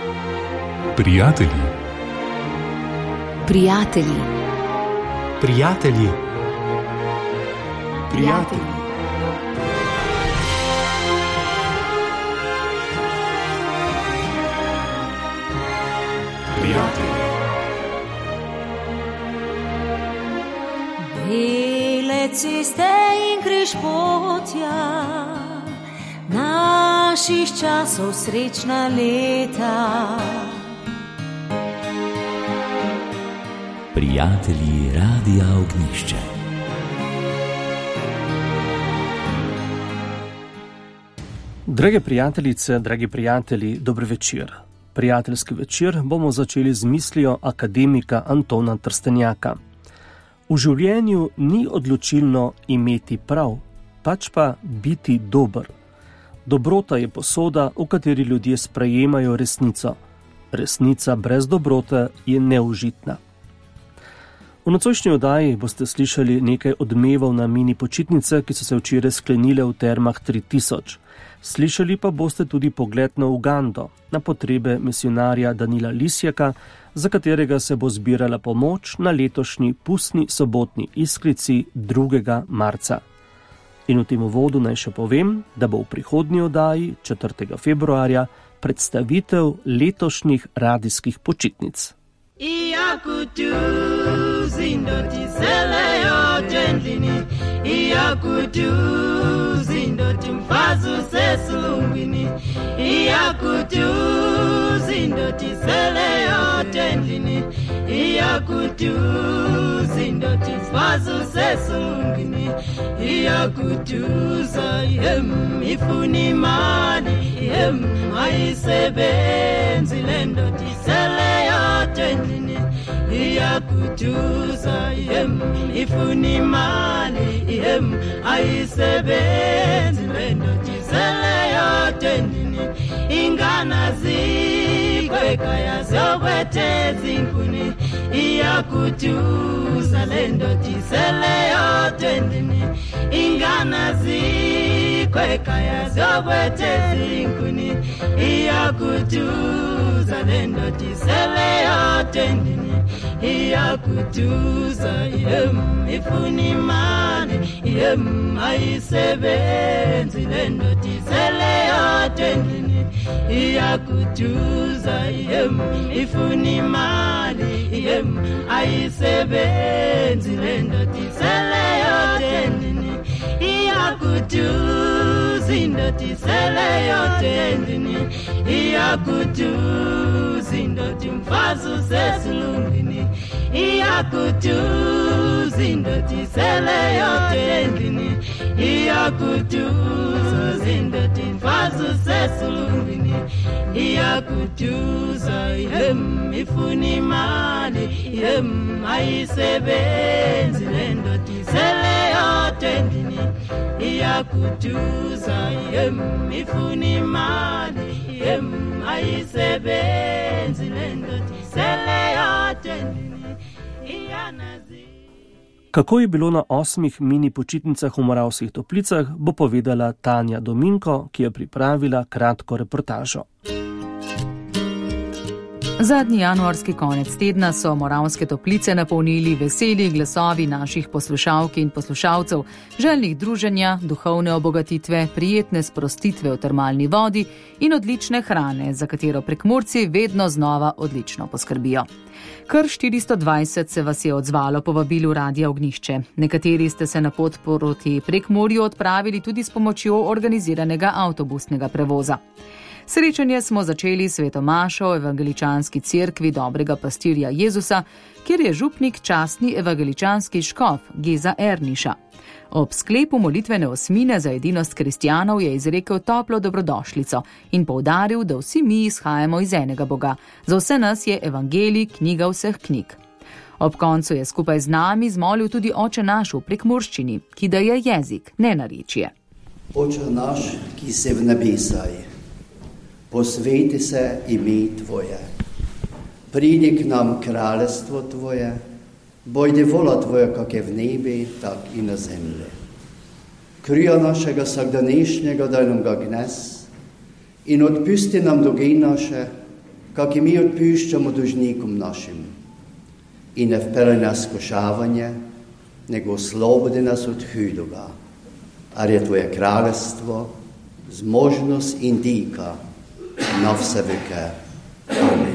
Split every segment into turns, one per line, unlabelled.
Prijatelji.
Prijatelji.
Prijatelji.
Prijatelji.
Bele ceste in križ potja, naših časov srečna leta.
Prijatelji Radia Ognjišče.
Drage prijateljice, dragi prijatelji, dober večer. Prijateljski večer bomo začeli z mislijo akademika Antona Trstenjaka. V življenju ni odločilno imeti prav, pač pa biti dober. Dobrota je posoda, v kateri ljudje sprejemajo resnico. Resnica brez dobrote je neužitna. V nocojšnji oddaji boste slišali nekaj odmevov na mini počitnice, ki so se včeraj sklenile v termah 3000. Slišali pa boste tudi pogled na Ugando, na potrebe misionarja Danila Lisjaka, za katerega se bo zbirala pomoč na letošnji pustni sobotni iskrici 2. marca. In v tem uvodu naj še povem, da bo v prihodnji oddaji 4. februarja predstavitev letošnjih radijskih počitnic.
Iyakutu zindoti seleyo tendini, Iyakutu zindoti mfazu sesulungini, Iyakutu zindoti seleyo tendini, Iyakutu zindoti mfazu sesulungini, Iyakutu zayem ifuni mali, yem ayisebenzi lendoti seleyo tendini, iyakutuza yem ifuni mali yem ayisebenzi lendoti seleyo tendini, ingana zikwekaya zokweteza inkuni, iyakutuza lendoti seleyo tendini, ingana zikwekaya zokweteza inkuni, iyakutuza lendoti seleyo tendini, iyakutuza yem ifuni mali yem ayisebenzi lendoti seleyo tendini, iyakutuza yem ifuni mali yem ayisebenzi lendoti seleyo tendini, iyakutuza indoti seleyo tendini, iyakutuza indoti mfazu sesulungini, iyakutuza indoti seleyo tendini, iyakutuza indoti mfazu sesulungini, iyakutuza yem ifuni mali yem ayisebenzi lendoti seleyo tendini, iyakutuza yem ifuni mali yem ayisebenzi lendoti seleyo tendini, iyanazi.
Kako je bilo na 8 mini počitnicah v Moravskih Toplicah, bo povedala Tanja Dominko, ki je pripravila kratko reportažo.
Zadnji januarski konec tedna so Moravske Toplice napolnili veseli glasovi naših poslušalk in poslušalcev, željnih druženja, duhovne obogatitve, prijetne sprostitve v termalni vodi in odlične hrane, za katero Prekmurci vedno znova odlično poskrbijo. Kar 420 se vas je odzvalo povabilu Radia Ognjišče. Nekateri ste se na pot proti Prekmurju odpravili tudi s pomočjo organiziranega avtobusnega prevoza. Srečanje smo začeli s svetomašo v evangeličanski cerkvi Dobrega pastirja Jezusa, kjer je župnik častni evangeličanski škof Geza Erniša. Ob sklepu molitvene osmine za edinost kristjanov je izrekel toplo dobrodošlico in poudaril, da vsi mi izhajamo iz enega Boga. Za vse nas je evangelij knjiga vseh knjig. Ob koncu je skupaj z nami zmolil tudi Oče naš v prekmurščini, ki da je jezik, ne narečje.
Oče naš, ki si v nebesaj, posveti se ime Tvoje. Pridi k nam kraljestvo Tvoje, bojde vola Tvoja, kak je v nebi, tak i na zemlji. Krija našega vsakdanejšnjega daj nam ga gnes in odpusti nam dolge naše, kak i mi odpuščamo dužnikom našim. I ne vpere nas kušavanje, nego oslobodi nas od hudoga. Ar je tvoje kraljestvo, zmožnost in dika na vse veke. Amen.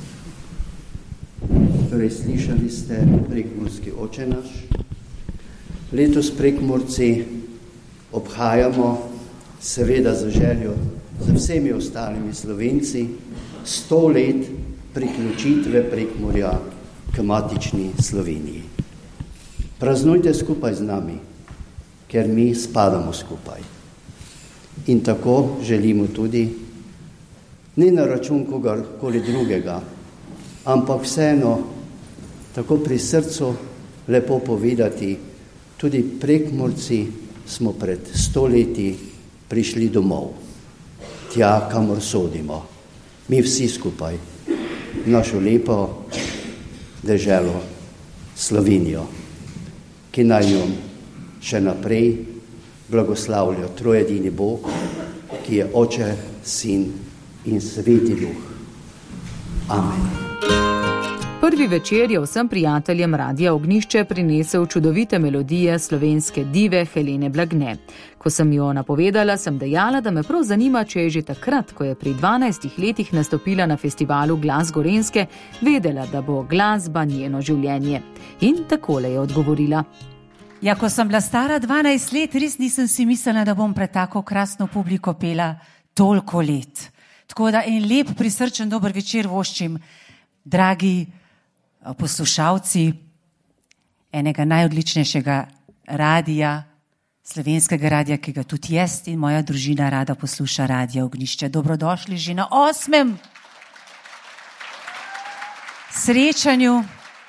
Torej, slišali ste prekmurski Oče naš. Letos Prekmurci obhajamo, seveda za željo, za vsemi ostalimi Slovenci, 100 let priključitve Prekmurja k matični Sloveniji. Praznujte skupaj z nami, ker mi spadamo skupaj. In tako želimo tudi, ne na račun kogarkoli drugega, ampak vseeno tako pri srcu lepo povedati, tudi Prekmurci smo pred 100 leti prišli domov, tja, kamor sodimo. Mi vsi skupaj, našo lepo deželo Slovenijo, ki naj jo še naprej blagoslavlja trojedini Bog, ki je Oče, Sin in Sveti Duh. Amen.
Prvi večer je vsem prijateljem Radia Ognjišče prinesel čudovite melodije slovenske dive Helene Blagne. Ko sem jo napovedala, sem dejala, da me prav zanima, če je že takrat, ko je pri 12 letih nastopila na festivalu Glas Gorenjske, vedela, da bo glasba njeno življenje. In takole je odgovorila.
Ja, ko sem bila stara 12 let, res nisem si mislila, da bom pred tako krasno publiko pela toliko let. Tako da en lep prisrčen dober večer voščim, dragi poslušalci enega najodličnejšega radija, slovenskega radija, ki ga tudi jaz in moja družina rada posluša, Radio Ognjišče. Dobrodošli že na 8. srečanju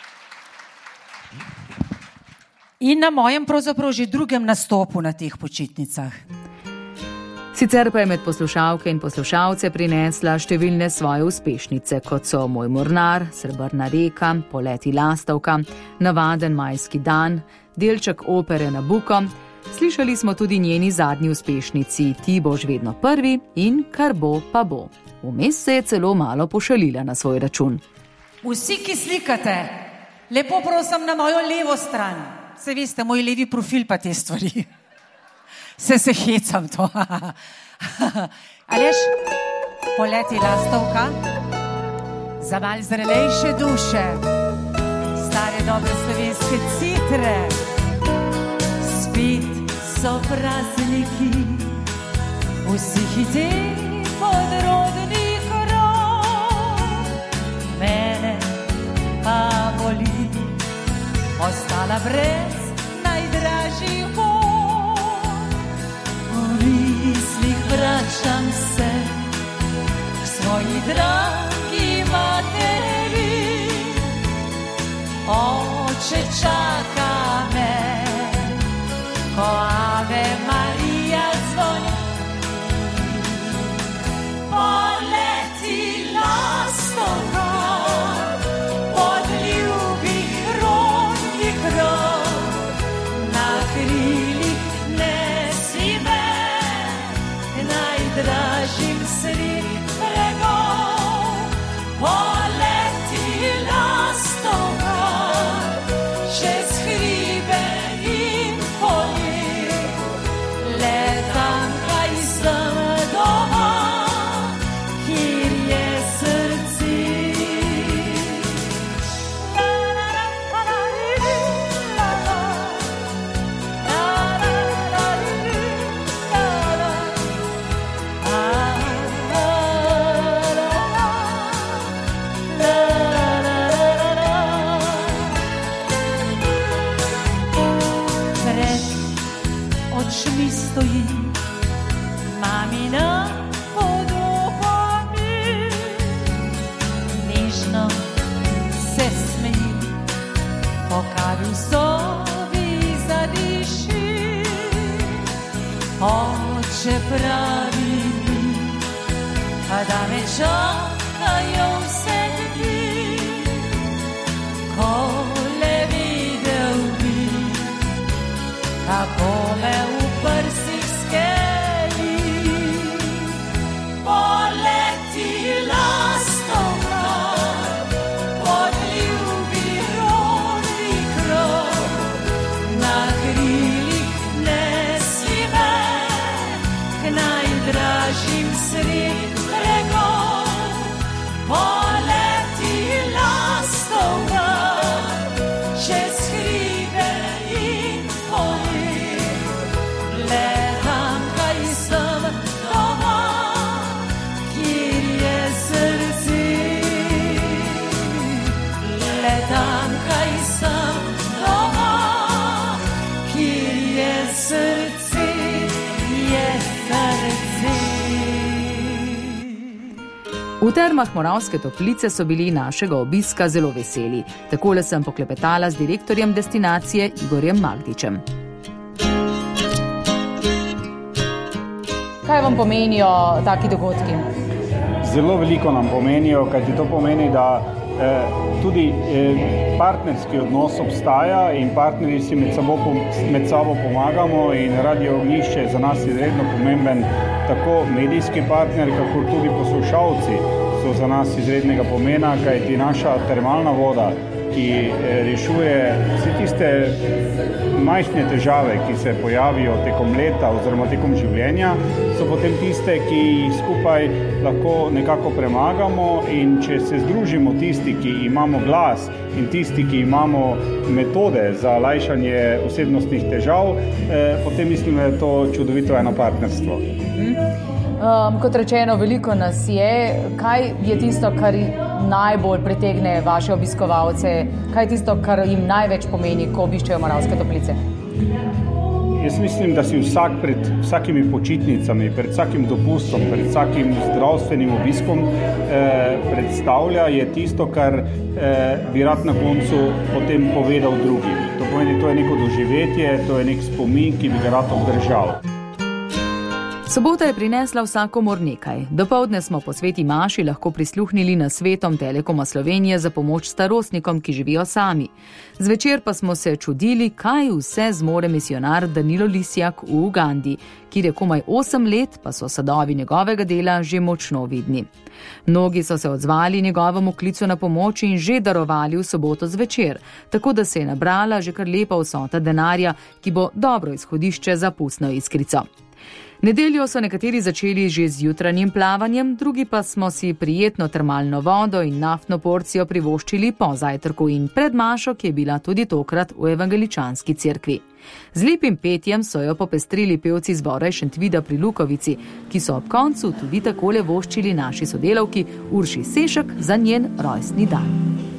in na mojem pravzaprav že 2. nastopu na teh počitnicah.
Sicer pa je med poslušalke in poslušalce prinesla številne svoje uspešnice, kot so Moj mornar, Srebrna reka, Poleti lastovka, Navaden majski dan, delček opere Nabuko. Slišali smo tudi njeni zadnji uspešnici Ti boš vedno prvi in Kar bo, pa bo. Vmes se je celo malo pošalila na svoj račun.
Vsi, ki slikate, lepo prosim na mojo levo stran. Se veste, moj levi profil pa te stvari. Se hecam to. Aleš, Poleti lastovka, za mal zrelejše duše, stare dobre slovenske citre. Spet so prazniki, vsi hiti pod rodnih rok. Mene pa boli, ostala brez najdražjih bod. V mislih vračam se k svoji dragi materi. Oče čaka me, ko Ave Marija zvoni. Poleti lastovka pod ljubih rodnih rok, na krilih nesi me, najdražjim sredi bregov. Poleti lastovka čez
V termah Moravske Toplice so bili našega obiska zelo veseli. Takole sem poklepetala z direktorjem destinacije Igorjem Magdičem. Kaj vam pomenijo taki dogodki?
Zelo veliko nam pomenijo, kajti to pomeni, da tudi partnerski odnos obstaja in partnerji si med sabo pomagamo in Radio Ognjišče je za nas izredno pomemben tako medijski partner, kakor tudi poslušalci so za nas izrednega pomena, kajti naša termalna voda, ki rešuje vse tiste majhne težave, ki se pojavijo tekom leta oziroma tekom življenja, so potem tiste, ki jih skupaj lahko nekako premagamo in če se združimo tisti, ki imamo glas in tisti, ki imamo metode za lajšanje osebnostnih težav, potem mislim, da je to čudovito eno partnerstvo.
Kot rečeno, veliko nas je. Kaj je tisto, kar najbolj pritegne vaše obiskovalce? Kaj je tisto, kar jim največ pomeni, ko obiščejo Moravske Toplice?
Jaz mislim, da si vsak pred vsakimi počitnicami, pred vsakim dopustom, pred vsakim zdravstvenim obiskom predstavlja je tisto, kar bi rad na koncu potem povedal drugim. To pomeni, to je neko doživetje, to je nek spomin, ki bi ga rad obdržal.
Sobota je prinesla vsakomur nekaj. Dopoldne smo po sveti maši lahko prisluhnili nasvetom Telekoma Slovenije za pomoč starostnikom, ki živijo sami. Zvečer pa smo se čudili, kaj vse zmore misijonar Danilo Lisjak v Ugandi, kjer je komaj 8 let, pa so sadovi njegovega dela že močno vidni. Mnogi so se odzvali njegovemu klicu na pomoč in že darovali v soboto zvečer, tako da se je nabrala že kar lepa vsota denarja, ki bo dobro izhodišče za pustno iskrico. Nedeljo so nekateri začeli že z jutranjim plavanjem, drugi pa smo si prijetno termalno vodo in naftno porcijo privoščili po zajtrku in pred mašo, ki je bila tudi tokrat v evangeličanski cerkvi. Z lepim petjem so jo popestrili pevci zbora iz Šentvida pri Lukovici, ki so ob koncu tudi takole voščili naši sodelavki Urši Sešek za njen rojstni dan.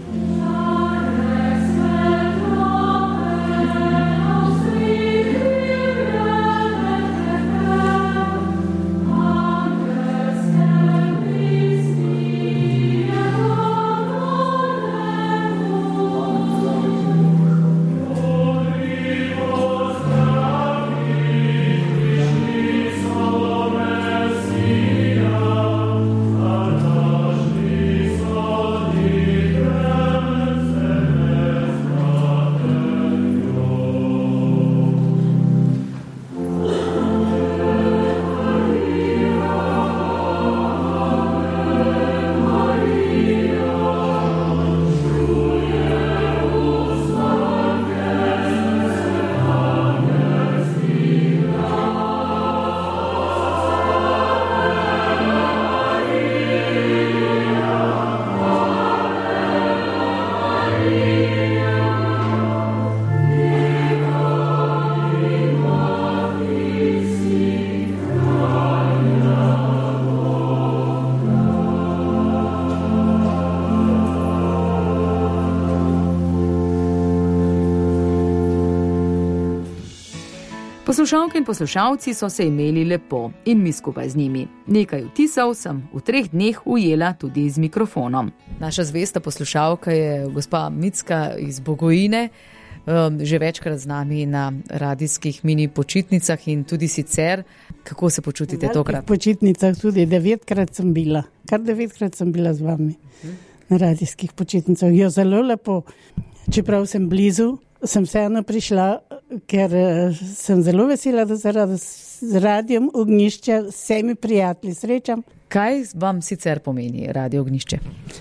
Poslušalke in poslušalci so se imeli lepo in mi skupaj z njimi. Nekaj vtisov sem v 3 dneh ujela tudi z mikrofonom. Naša zvesta poslušalka je gospa Micka iz Bogojine, že večkrat z nami na radijskih mini počitnicah in tudi sicer. Kako se počutite tokrat?
Na počitnicah tudi 9-krat sem bila. Kar 9-krat sem bila z vami na radijskih počitnicah. Jo, zelo lepo. Čeprav sem blizu, sem vseeno prišla, ker sem zelo vesela, da z Radijem Ognjišče vsemi prijatelji srečam.
Kaj vam sicer pomeni Radio Ognjišče?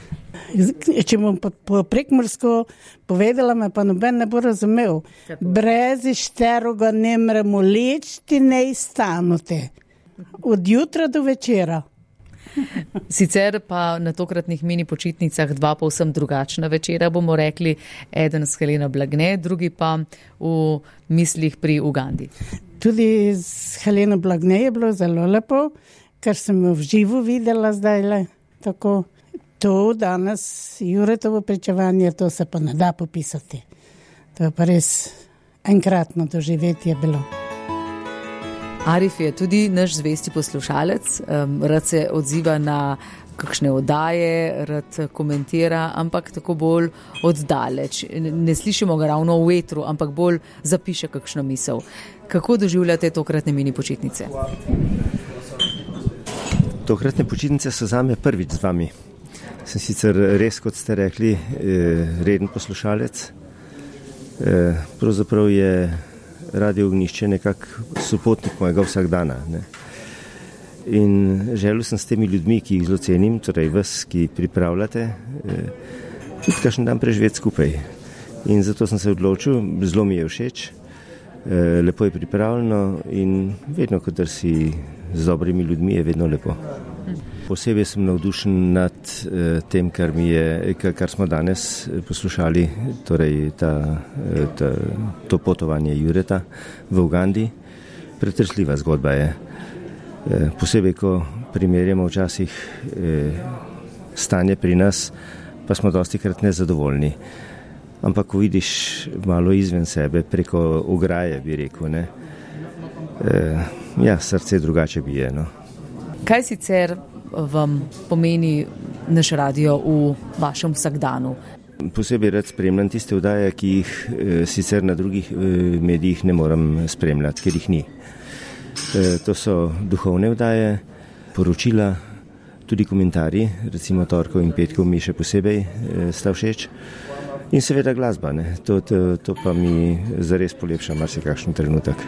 Če bom po prekmursko povedala, me pa noben ne bo razumel. Brez šteroga ne mremo lečti, ne stanute. Od jutra do večera.
Sicer pa na tokratnih mini počitnicah 2 povsem drugačna večera, bomo rekli, eden s Heleno Blagne, drugi pa v mislih pri Ugandi.
Tudi s Heleno Blagne je bilo zelo lepo, ker sem jo v živo videla zdajle. Tako, to danes Juretovo pričevanje, to se pa ne da popisati. To je pa res enkratno doživetje bilo.
Arif je tudi naš zvesti poslušalec, rad se odziva na kakšne oddaje rad komentira, ampak tako bolj oddaleč. Ne slišimo ga ravno v etru, ampak bolj zapiše kakšno misel. Kako doživljate tokratne mini počitnice?
Tokratne počitnice so zame prvič z vami. Sem sicer res, kot ste rekli, reden poslušalec. Pravzaprav je Radio Ognjišče nekako sopotnik mojega vsakdana. Ne? In želel sem s temi ljudmi, ki jih zelo cenim, torej vas, ki pripravljate, tudi kakšen dan preživeti skupaj. In zato sem se odločil, zelo mi je všeč, lepo je pripravljeno in vedno, kadar si z dobrimi ljudmi, je vedno lepo. Posebej sem navdušen nad tem, kar smo danes poslušali, torej to potovanje Jureta v Ugandi. Pretresljiva zgodba je. Posebej, ko primerjamo včasih stanje pri nas, pa smo dostikrat nezadovoljni. Ampak ko vidiš malo izven sebe, preko ograje, bi rekel, ne? Srce drugače bije. No?
Kaj sicer vam pomeni naš radio v vašem vsakdanu?
Posebej rad spremljam tiste oddaje, ki jih sicer na drugih medijih ne moram spremljati, ker jih ni. To so duhovne oddaje, poročila, tudi komentarji, recimo torkov in petkov mi še posebej sta všeč. In seveda glasba, ne? To pa mi zares polepša marsikakšen trenutek.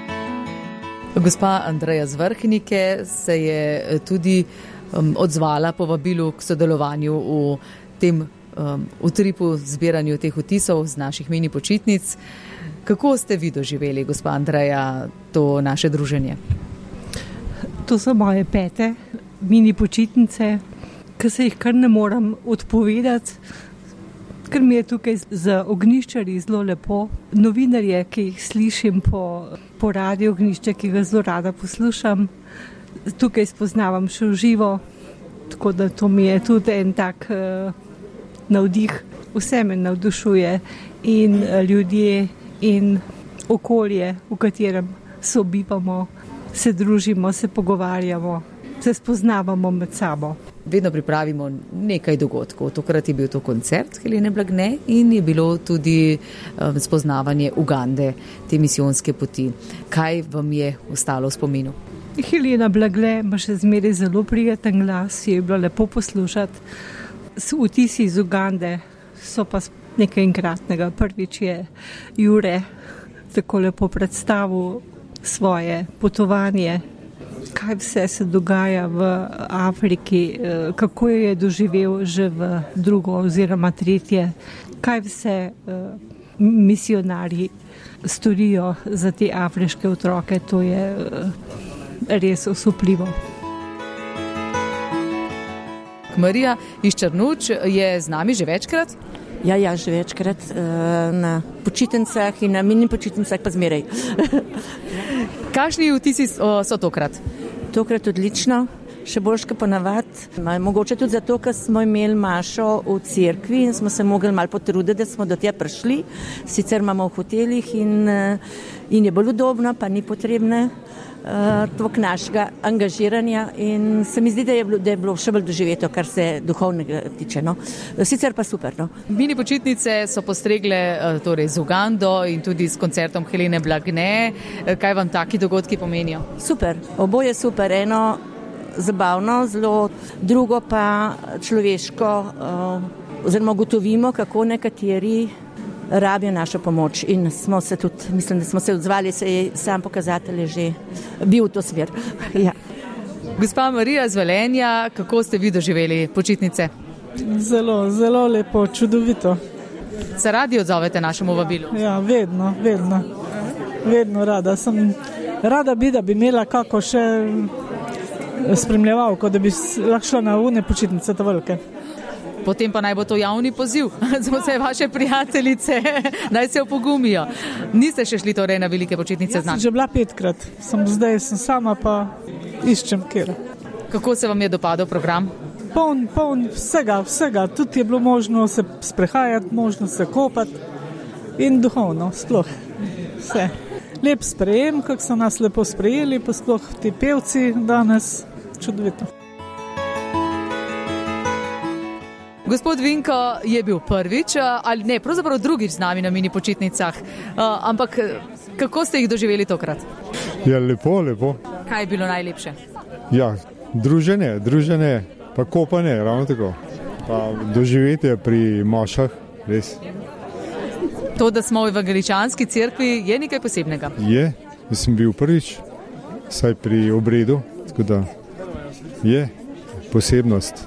Gospa Andreja z Vrhnike se je tudi odzvala povabilu k sodelovanju v tem utripu zbiranju teh vtisov z naših mini počitnic. Kako ste vi doživeli, gospa Andreja, to naše druženje?
To so moje 5. mini počitnice, ki se jih kar ne moram odpovedati, ker mi je tukaj z ognjiščarji zelo lepo. Novinarje, ki jih slišim po Radio Ognjišče, ki ga zelo rada poslušam, tukaj spoznavam še v živo, tako da to mi je tudi en tak navdih. Vse me navdušuje in ljudje in okolje, v katerem sobivamo, se družimo, se pogovarjamo, se spoznavamo med sabo.
Vedno pripravimo nekaj dogodkov. Tokrat je bil to koncert Helene Blagne in je bilo tudi spoznavanje Ugande, te misijonske poti. Kaj vam je ostalo v spominu?
Helena Blagne ima še zmeraj zelo prijeten glas, je bilo lepo poslušati. Vtisi iz Ugande so pa nekaj enkratnega. Prvič je Jure tako lepo predstavil svoje potovanje, kaj vse se dogaja v Afriki, kako je doživel že v 2. oziroma 3. kaj vse misionarji storijo za te afriške otroke, to je res osupljivo.
Marija iz Črnuč je z nami že večkrat?
Ja, že večkrat na počitnicah in na mini počitnicah pa zmeraj.
Kakšni vtisi so tokrat?
Tokrat odlično, še boljška ponavadi. Mogoče tudi zato, ker smo imeli mašo v cerkvi in smo se mogli malo potruditi, da smo do tja prišli. Sicer imamo v hotelih in je bolj udobno, pa ni potrebne toliko našega angažiranja in se mi zdi, da je bilo še bolj doživeto, kar se duhovnega tiče. No. Sicer pa super. No.
Mini počitnice so postregle torej z Ugando in tudi s koncertom Helene Blagne. Kaj vam taki dogodki pomenijo?
Super, oboje super. Eno zabavno, zelo, drugo pa človeško, oziroma ugotovimo, kako nekateri rabijo našo pomoč in smo se tudi, mislim, da smo se odzvali, se je sam pokazatelj že bil v to smer. Ja.
Gospa Marija z Velenja, kako ste vi doživeli počitnice?
Zelo, zelo lepo, čudovito.
Se radi odzovete našemu vabilu?
Ja, vedno. Vedno rada. Rada bi, da bi imela kako še spremljevalko, da bi lahko šla na une počitnice ta velike.
Potem pa naj bo to javni poziv za vse vaše prijateljice, naj se opogumijo. Niste še šli torej na velike počitnice z nami?
Jaz sem že bila 5-krat, zdaj sem sama pa iščem kjer.
Kako se vam je dopadel program?
Poln vsega. Tudi je bilo možno se sprehajati, možno se kopati in duhovno, sploh vse. Lep sprejem, kako so nas lepo sprejeli, pa sploh ti pevci danes, čudovito.
Gospod Vinko je bil prvič, ali ne, pravzaprav drugič z nami na mini počitnicah. Ampak kako ste jih doživeli tokrat?
Ja, lepo.
Kaj je bilo najlepše?
Ja, druženje, pa kopanje, ravno tako. Pa doživetje pri mašah, res.
To, da smo v evangeličanski cerkvi, je nekaj posebnega.
Je, sem bil prvič, saj pri obredu, tako da je posebnost.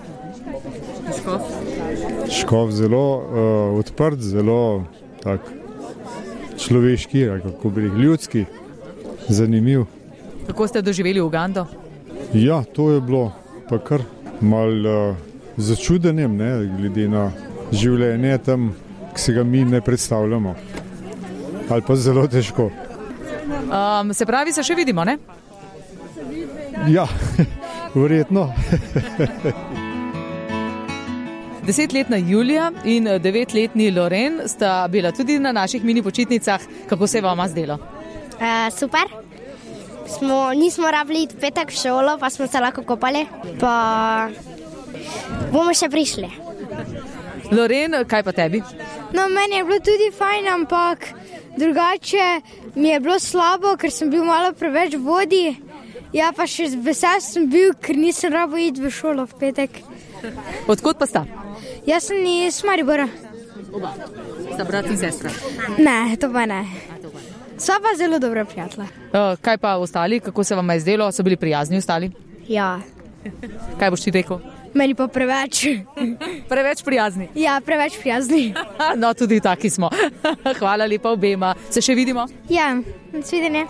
Škof zelo odprt, zelo tak človeški, kako bi rekel, ljudski, zanimiv.
Kako ste doživeli Ugando?
Ja, to je bilo pa kar malo začudenjem, ne, glede na življenje tam, ki se ga mi ne predstavljamo. Ali pa zelo težko.
Se pravi, se še vidimo, ne?
Ja, verjetno.
10-letna Julija in 9-letni Loren sta bila tudi na naših mini počitnicah. Kako se je vama zdelo?
Super. Nismo rabili iti petek v šolo, pa smo se lahko kopali. Pa bomo še prišli.
Loren, kaj pa tebi?
No, meni je bilo tudi fajn, ampak drugače mi je bilo slabo, ker sem bil malo preveč v vodi. Ja, pa še vesel sem bil, ker nisem rabil iti v šolo v petek.
Odkot pa sta?
Jaz sem iz Maribora.
Oba. Sta brat in sestra?
Ne, to pa ne. Sva pa zelo dobra prijatelja.
Kaj pa ostali? Kako se vam je zdelo? So bili prijazni ostali?
Ja.
Kaj boš ti rekel?
Meni pa preveč.
Preveč prijazni?
Ja, preveč prijazni.
No, tudi taki smo. Hvala lepa obema. Se še vidimo?
Ja, nasvidenje.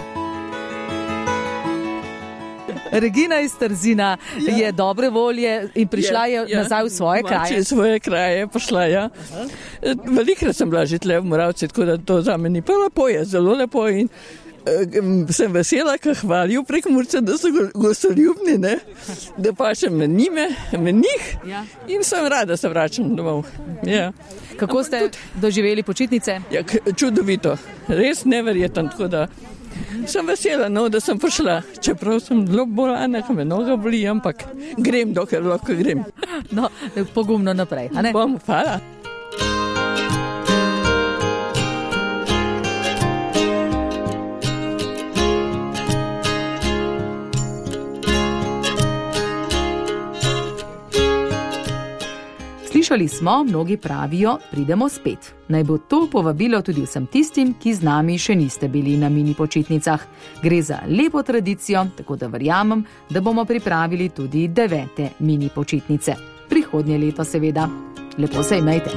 Regina iz Trzina je dobre volje in prišla je nazaj v svoje kraje.
V svoje kraje prišla, ja. Velikrat sem bila že tle v Moravci, tako da to za me ni pa lepo, je zelo lepo in sem vesela, ker hvalijo Prekmurce, da so gostoljubni, ne, da pa še med njih in sem rada, se vračam domov. Ja.
Kako ste doživeli počitnice?
Ja, čudovito, res neverjetno, tako da sem vesela, no, da sem prišla, čeprav sem zelo bolana, ko me noga boli, ampak grem, dokler lahko grem.
No, pogumno naprej, a ne?
Bom, hvala.
Slišali smo, mnogi pravijo, pridemo spet. Naj bo to povabilo tudi vsem tistim, ki z nami še niste bili na mini počitnicah. Gre za lepo tradicijo, tako da verjamem, da bomo pripravili tudi 9. mini počitnice. Prihodnje leto seveda. Lepo se imejte.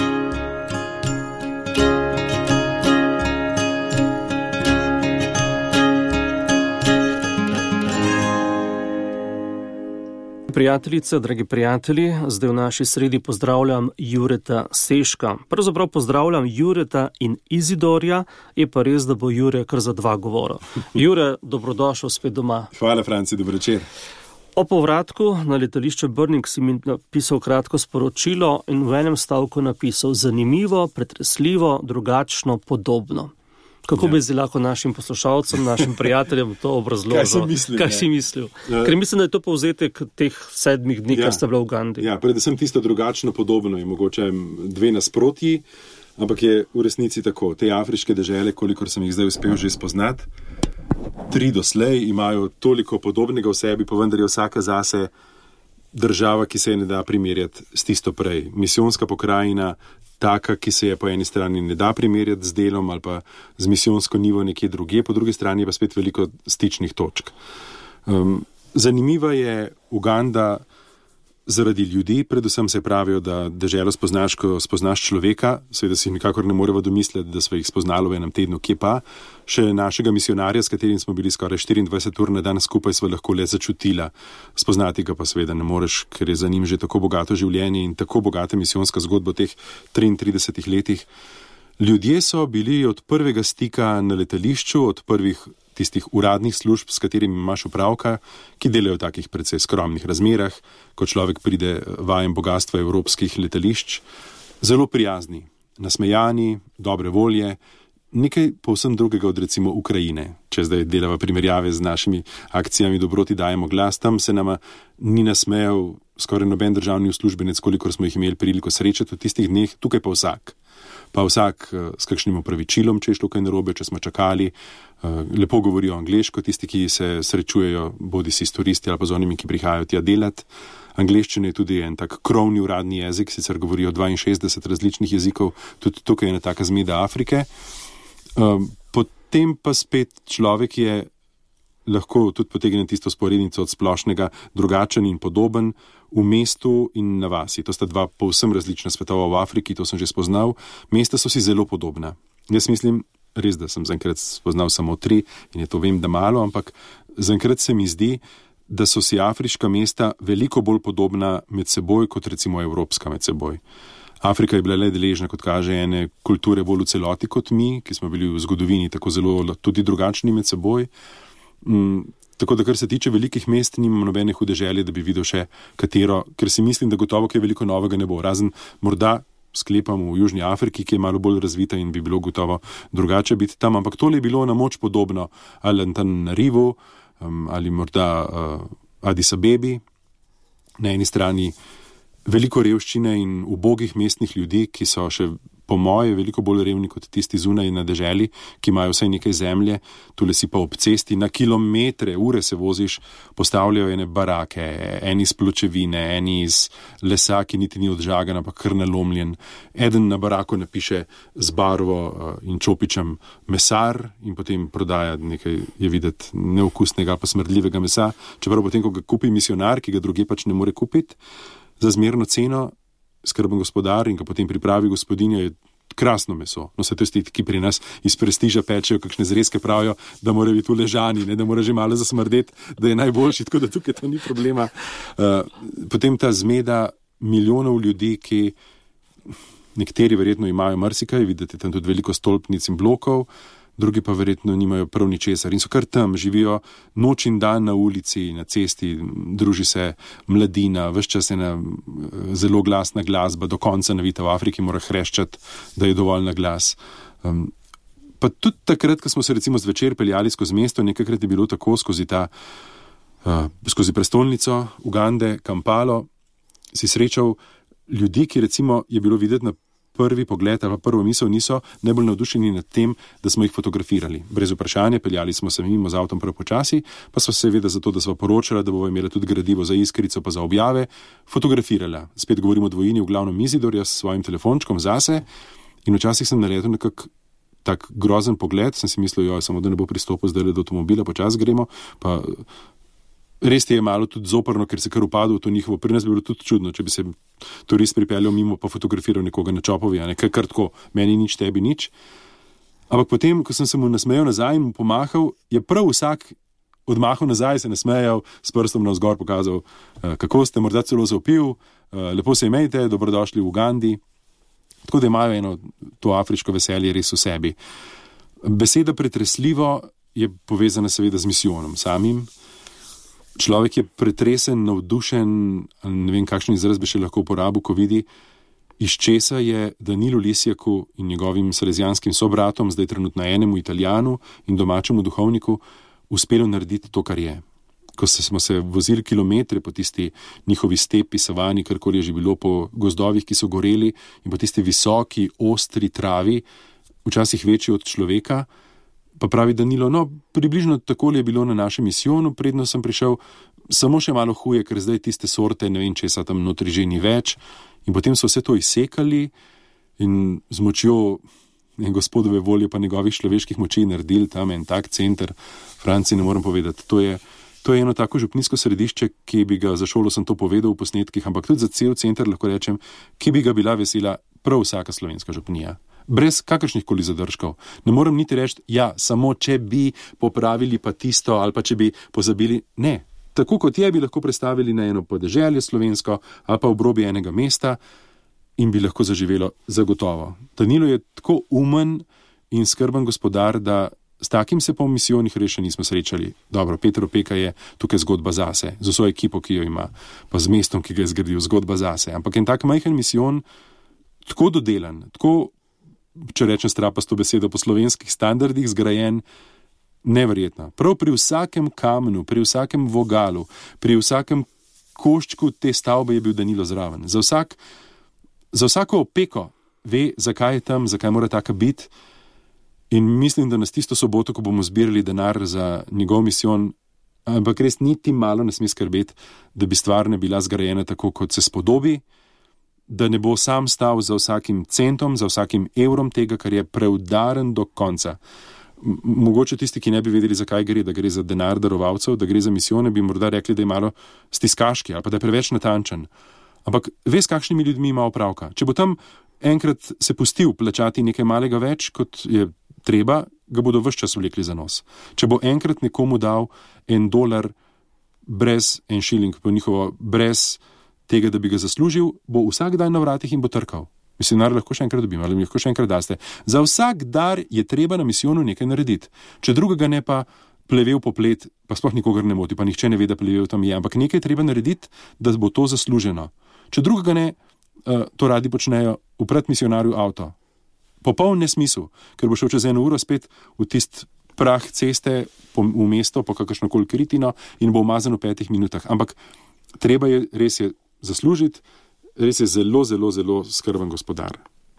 Prijateljice, dragi prijatelji, zdaj v naši sredi pozdravljam Jureta Seška. Pravzaprav pozdravljam Jureta in Izidorja, je pa res, da bo Jure kar za 2 govora. Jure, dobrodošel spet doma.
Hvala, Franci, dober večer.
O povratku na letališče Brnik si mi napisal kratko sporočilo in v enem stavku napisal zanimivo, pretresljivo, drugačno, podobno. Kako bi zdaj lahko našim poslušalcem, našim prijateljem to obrazložil? Kaj si mislil? Ker mislim, da je to povzetek teh 7 dni, kar ste bila v Ugandi.
Ja, predvsem tisto drugačno podobno je mogoče 2 nasprotji, ampak je v resnici tako. Te afriške dežele, kolikor sem jih zdaj uspel že spoznati, 3 doslej imajo toliko podobnega v sebi, pa vendar je vsaka zase država, ki se je ne da primerjati s tisto prej. Misijonska pokrajina, taka, ki se je po eni strani ne da primerjati z delom ali pa z misijonsko nivo nekje druge, po drugi strani je pa spet veliko stičnih točk. Zanimiva je Uganda zaradi ljudi, predvsem se pravijo, da deželo spoznaš, ko spoznaš človeka, seveda si nikakor ne moremo domisliti, da smo jih spoznali v enem tednu, kje pa. Še našega misionarja, s katerim smo bili skoraj 24 ur na dan skupaj, sva lahko le začutila. Spoznati ga pa seveda ne moreš, ker je za njim že tako bogato življenje in tako bogata misijonska zgodba v teh 33 letih. Ljudje so bili od prvega stika na letališču, od prvih tistih uradnih služb, s katerimi imaš opravka, ki delajo v takih precej skromnih razmerah, ko človek pride vajen bogatstva evropskih letališč, zelo prijazni, nasmejani, dobre volje, nekaj povsem drugega od recimo Ukrajine. Če zdaj delava primerjave z našimi akcijami Dobroti dajemo glas, tam se nama ni nasmejal skoraj noben državni uslužbenec, kolikor smo jih imeli priliko srečati v tistih dneh, tukaj pa vsak. Pa vsak s kakšnim opravičilom, če je šlo kaj narobe, če smo čakali, lepo govorijo angleško, tisti, ki se srečujejo, bodi si s turisti ali pa z onimi, ki prihajajo tja delati. Angleščina je tudi en tak krovni uradni jezik, sicer govorijo 62 različnih jezikov, tudi tukaj je ena taka zmeda Afrike. Potem pa spet človek je lahko tudi potegne tisto sporednico od splošnega, drugačen in podoben v mestu in na vasi. To sta dva povsem različna svetova v Afriki, to sem že spoznal. Mesta so si zelo podobna. Jaz mislim, res, da sem zaenkrat spoznal samo 3 in je to vem, da malo, ampak zaenkrat se mi zdi, da so si afriška mesta veliko bolj podobna med seboj, kot recimo evropska med seboj. Afrika je bila le deležna, kot kaže, ene kulture bolj v celoti kot mi, ki smo bili v zgodovini tako zelo tudi drugačni med seboj. Tako da, kar se tiče velikih mest, nimam nobene hude želje, da bi videl še katero, ker si mislim, da gotovo kaj veliko novega ne bo. Razen morda sklepam v Južni Afriki, ki je malo bolj razvita in bi bilo gotovo drugače biti tam, ampak tole je bilo na moč podobno ali Antananarivu ali morda Addis Abebi. Na eni strani veliko revščine in ubogih mestnih ljudi, ki so še po moje veliko bolj revni kot tisti zunaj na deželi, ki imajo vsaj nekaj zemlje, tule si pa ob cesti na kilometre, ure se voziš, postavljajo ene barake, eni iz pločevine, eni iz lesa, ki niti ni odžagan, ampak kar nalomljen. Eden na barako napiše z barvo in čopičem mesar in potem prodaja nekaj, je videti, neokusnega ali pa smrdljivega mesa, čeprav potem, ko ga kupi misionar, ki ga druge pač ne more kupiti, za zmerno ceno, skrben gospodar in ga potem pripravi gospodinja, je krasno meso. No, se to je ki pri nas iz prestiža pečejo kakšne zrezke, pravijo, da mora biti uležani, ne, da mora že malo zasmrdeti, da je najboljši, tako da tukaj to ni problema. Potem ta zmeda milijonov ljudi, ki nekateri verjetno imajo marsikaj, vidite tam tudi veliko stolpnic in blokov, drugi pa verjetno nimajo prav ničesar in so kar tam, živijo noč in dan na ulici, na cesti, druži se mladina, ves čas je ena zelo glasna glasba, do konca navita v Afriki mora hreščati, da je dovolj na glas. Pa tudi takrat, ko smo se recimo zvečer peljali skozi mesto, nekakrat je bilo tako skozi prestolnico Ugande, Kampalo, si srečal ljudi, ki recimo je bilo videti na prvi pogled ali prvo misel niso najbolj navdušeni nad tem, da smo jih fotografirali. Brez vprašanja, peljali smo se mimo z avtom prav počasi, pa smo seveda zato, da smo poročali, da bomo imeli tudi gradivo za Iskrico pa za objave, fotografirala. Spet govorimo o dvojini, v glavnem Izidorja s svojim telefončkom zase in včasih sem naletel nekak tak grozen pogled, sem si mislil, samo da ne bo pristopil zdaj do avtomobila, počasi gremo, pa res je malo tudi zoprno, ker se kar upadlo v to njihovo. Pri nas bi bilo tudi čudno, če bi se turist pripeljal mimo pa fotografiral nekoga na čopovi, ne, kar tako, meni nič, tebi nič. Ampak potem, ko sem se mu nasmejal nazaj in mu pomahal, je prav vsak odmahal nazaj, se nasmejal, s prstom navzgor pokazal, kako ste, morda celo zaupil, lepo se imejte, dobrodošli v Ugandi. Tako da imajo eno to afriško veselje res v sebi. Beseda pretresljivo je povezana seveda z misijonom samim. Človek je pretresen, navdušen, ne vem, kakšen izraz bi še lahko uporabil, ko vidi, iz česa je Danilu Lisjaku in njegovim salezijanskim sobratom, zdaj trenutno enemu Italijanu in domačemu duhovniku, uspelo narediti to, kar je. Ko smo se vozili kilometre po tisti njihovi stepi, savani, karkoli je že bilo, po gozdovih, ki so goreli in po tisti visoki, ostri travi, včasih večji od človeka, pa pravi Danilo, no, približno takole je bilo na našem misijonu, predno sem prišel, samo še malo huje, ker zdaj tiste sorte, ne vem, česa tam notri že ni več. In potem so vse to izsekali in z močjo gospodove volje pa njegovih človeških moči naredili tam en tak center. Franciji ne morem povedati, to je eno tako župnijsko središče, ki bi ga, za šolo sem to povedal v posnetkih, ampak tudi za cel center lahko rečem, ki bi ga bila vesela prav vsaka slovenska župnija. Brez kakršnih koli zadržkov. Ne morem niti reči, samo če bi popravili pa tisto ali pa če bi pozabili. Ne, tako kot je, bi lahko predstavili na eno podeželje slovensko ali pa v obrobi enega mesta in bi lahko zaživelo zagotovo. Danilo je tako umen in skrben gospodar, da s takim se po misijonih res še nismo srečali. Dobro, Peter Opeka je tukaj zgodba zase, z vso ekipo, ki jo ima, pa z mestom, ki ga je zgradil, zgodba zase. Ampak en tak majhen misijon, tako dodelan, tako, če rečem strapasto besedo, po slovenskih standardih zgrajen, neverjetno. Prav pri vsakem kamnu, pri vsakem vogalu, pri vsakem koščku te stavbe je bil Danilo zraven. Za vsako opeko ve, zakaj je tam, zakaj mora taka biti. In mislim, da nas tisto soboto, ko bomo zbirali denar za njegov misijon, ampak res niti malo ne sme skrbeti, da bi stvar ne bila zgrajena tako, kot se spodobi, da ne bo sam stal za vsakim centom, za vsakim evrom tega, kar je preudaren do konca. Mogoče tisti, ki ne bi vedeli, zakaj gre, da gre za denar darovalcev, da gre za misijone, bi morda rekli, da je malo stiskaški ali pa da je preveč natančen. Ampak ve, s kakšnimi ljudmi ima opravka. Če bo tam enkrat se pustil plačati nekaj malega več, kot je treba, ga bodo ves čas vlekli za nos. Če bo enkrat nekomu dal $1 brez en šiling po njihovo, brez tega, da bi ga zaslužil, bo vsak dan na vratih in bo trkal. Mislim, lahko še enkrat dobim, ali mi lahko še enkrat daste. Za vsak dar je treba na misijonu nekaj narediti. Če drugega ne, pa plevel po plet, pa sploh nikogar ne moti, pa nihče ne ve, da plevel tam je, ampak nekaj treba narediti, da bo to zasluženo. Če drugega ne, to radi počnejo, uprati misionarju avto. Popoln nesmisel, ker bo šel čez 1 uro spet v tist prah ceste v mesto, po kakršnokoli kritino in bo umazan v 5 minutah. Ampak treba je, res je zaslužiti, res je zelo, zelo, zelo skrben gospodar.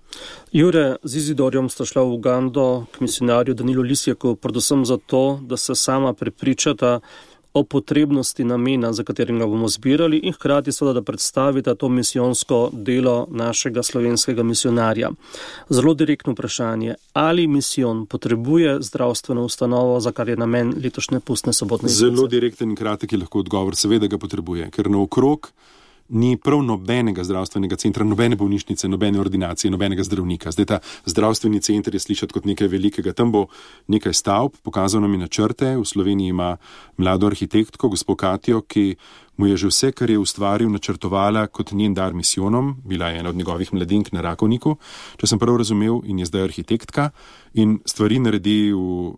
Jure, z Izidorjem sta šla v Ugando k misionarju Danilu Lisjaku, predvsem zato, da se sama prepričata o potrebnosti namena, za katerim ga bomo zbirali in hkrati seveda, da predstavita to misijonsko delo našega slovenskega misionarja. Zelo direktno vprašanje, ali misijon potrebuje zdravstveno ustanovo, za kar je namen letošnje pustne sobotne izvedbe?
Zelo direkten in kratek je lahko odgovor, seveda ga potrebuje, ker naokrog ni prav nobenega zdravstvenega centra, nobene bolnišnice, nobene ordinacije, nobenega zdravnika. Zdaj ta zdravstveni center je slišati kot nekaj velikega. Tam bo nekaj stavb, pokazal nam je načrte. V Sloveniji ima mlado arhitektko, gospo Katijo, ki mu je že vse, kar je ustvaril, načrtovala kot njen dar misijonom. Bila je ena od njegovih mladink na Rakovniku, če sem prav razumel, in je zdaj arhitektka. In stvari naredi v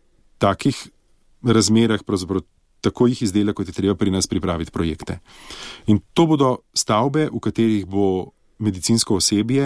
takih razmerah, pravzaprav tako jih izdela, kot je treba pri nas pripraviti projekte. In to bodo stavbe, v katerih bo medicinsko osebje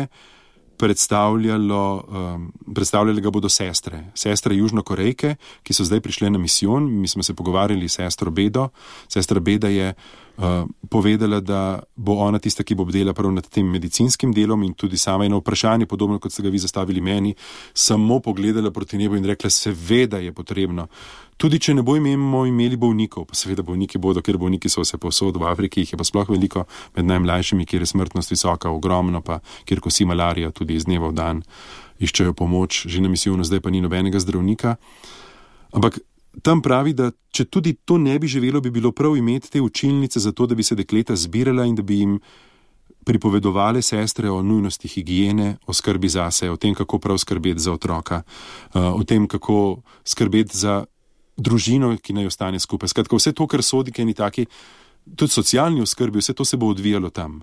predstavljali ga bodo sestre Južnokorejke, ki so zdaj prišle na misijon. Mi smo se pogovarjali s sestro Bedo. Sestra Beda je povedala, da bo ona tista, ki bo bdela prav nad tem medicinskim delom in tudi sama je na vprašanje, podobno kot ste ga vi zastavili meni, samo pogledala proti nebu in rekla, seveda je potrebno. Tudi če ne bomo imeli bolnikov, pa seveda bolniki bodo, ker bolniki so vse povsod, v Afriki jih je pa sploh veliko, med najmlajšimi, kjer je smrtnost visoka, ogromno, pa kjer kosi malarijo, tudi iz dneva v dan iščejo pomoč, že na misijonu zdaj pa ni nobenega zdravnika. Ampak tam pravi, da če tudi to ne bi živelo, bi bilo prav imeti te učilnice za to, da bi se dekleta zbirala in da bi jim pripovedovale sestre o nujnosti higiene, o skrbi zase, o tem, kako prav skrbeti za otroka, o tem, kako skrbeti za družino, ki naj ostane skupaj. Skratka, vse to, kar sodi k eni taki, tudi socialni oskrbi, vse to se bo odvijalo tam.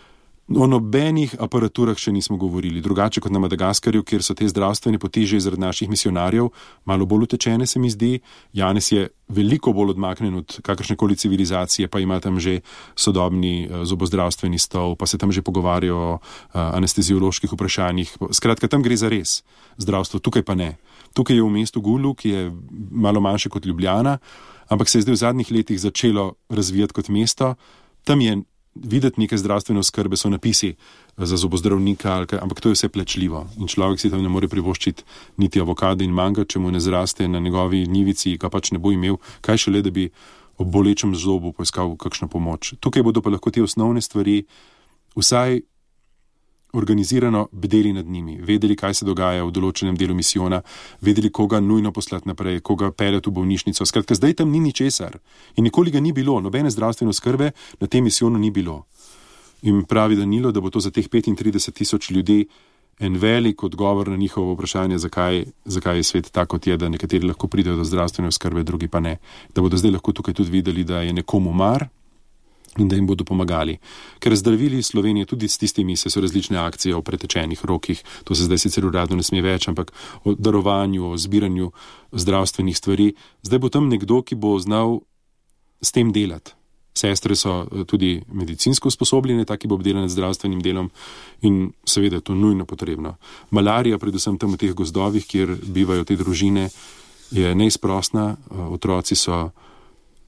O nobenih aparaturah še nismo govorili, drugače kot na Madagaskarju, kjer so te zdravstvene poti že zaradi naših misionarjev malo bolj utečene, se mi zdi. Janez je veliko bolj odmaknen od kakršnekoli civilizacije, pa ima tam že sodobni zobozdravstveni stol, pa se tam že pogovarjajo o anestezioloških vprašanjih. Skratka, tam gre za res zdravstvo, tukaj pa ne. Tukaj je v mestu Gulu, ki je malo manjše kot Ljubljana, ampak se je zdaj v zadnjih letih začelo razvijati kot mesto. Tam je videti neke zdravstvene oskrbe, so napisi za zobozdravnika, ampak to je vse plačljivo in človek si tam ne more privoščiti niti avokado in manga, če mu ne zraste na njegovi njivici, ga pač ne bo imel, kaj šele, da bi ob bolečem zobu poiskal kakšno pomoč. Tukaj bodo pa lahko te osnovne stvari vsaj organizirano bdeli nad njimi, vedeli, kaj se dogaja v določenem delu misijona, vedeli, koga nujno poslati naprej, koga peljati v bolnišnico. Skratka, zdaj tam ni ničesar in nikoli ga ni bilo, nobene zdravstvene oskrbe na tem misijonu ni bilo. In pravi Danilo, da bo to za teh 35,000 ljudi en velik odgovor na njihovo vprašanje, zakaj je svet tak, kot je, da nekateri lahko pridejo do zdravstvene oskrbe, drugi pa ne. Da bodo zdaj lahko tukaj tudi videli, da je nekomu mar in da jim bodo pomagali. Ker zdravili Slovenije tudi s tistimi so različne akcije o pretečenih rokih, to se zdaj sicer uradno ne sme več, ampak o darovanju, o zbiranju zdravstvenih stvari. Zdaj bo tam nekdo, ki bo znal s tem delati. Sestre so tudi medicinsko usposobljene, taki bo bdela nad zdravstvenim delom in seveda je to nujno potrebno. Malarija, predvsem tam v teh gozdovih, kjer bivajo te družine, je neizprosna, otroci so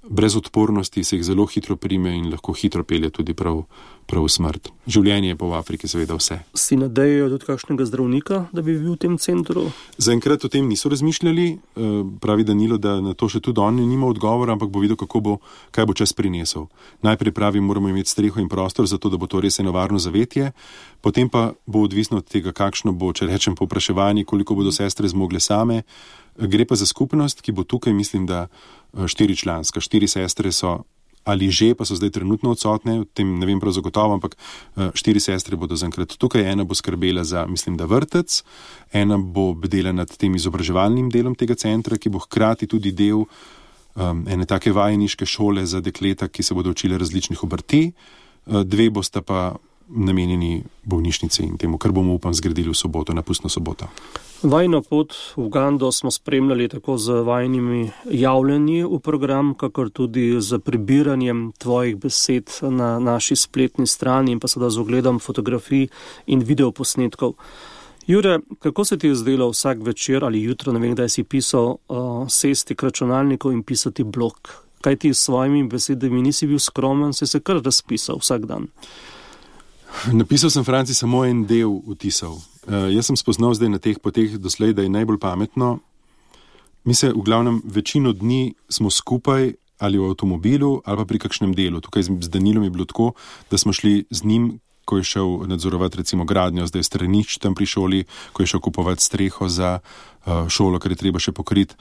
brez odpornosti se jih zelo hitro prime in lahko hitro pelje tudi prav v smrt. Življenje je pa v Afriki seveda vse.
Si nadejajo tudi kakšnega zdravnika, da bi bil v tem centru?
Zaenkrat o tem niso razmišljali, pravi Danilo, da na to še tudi on nima odgovora, ampak bo videl, kaj bo čas prinesel. Najprej pravi, moramo imeti streho in prostor, zato da bo to res eno varno zavetje, potem pa bo odvisno od tega, kakšno bo, če rečem, povpraševanje, koliko bodo sestre zmogle same. Gre pa za skupnost, ki bo tukaj, mislim, da 4-članska. 4 sestre so ali že, pa so zdaj trenutno odsotne, o tem ne vem prav zagotovo, ampak 4 sestre bodo zaenkrat tukaj. Ena bo skrbela za, mislim, da vrtec, ena bo bdela nad tem izobraževalnim delom tega centra, ki bo hkrati tudi del ene take vajeniške šole za dekleta, ki se bodo učile različnih obrti. 2 bosta pa namenjeni bolnišnici in temu, kar bomo, upam, zgradili v soboto, na pustno soboto.
Vajno pot v Ugando smo spremljali tako z vajnimi javljanji v program, kakor tudi z prebiranjem tvojih besed na naši spletni strani in pa seveda z ogledom fotografij in videoposnetkov. Jure, kako se ti je zdelo vsak večer ali jutro, ne vem, kdaj si pisal, sesti k računalniku in pisati blog? Kaj ti s svojimi besedami nisi bil skromen, si se kar razpisal vsak dan?
Napisal sem, Franci, samo en del vtisal. Jaz sem spoznal zdaj na teh poteh doslej, da je najbolj pametno. Mi se v glavnem večino dni smo skupaj ali v avtomobilu ali pa pri kakšnem delu. Tukaj z Danilom je bilo tako, da smo šli z njim, ko je šel nadzorovati recimo gradnjo, zdaj stranišč tam pri šoli, ko je šel kupovati streho za šolo, kar je treba še pokriti.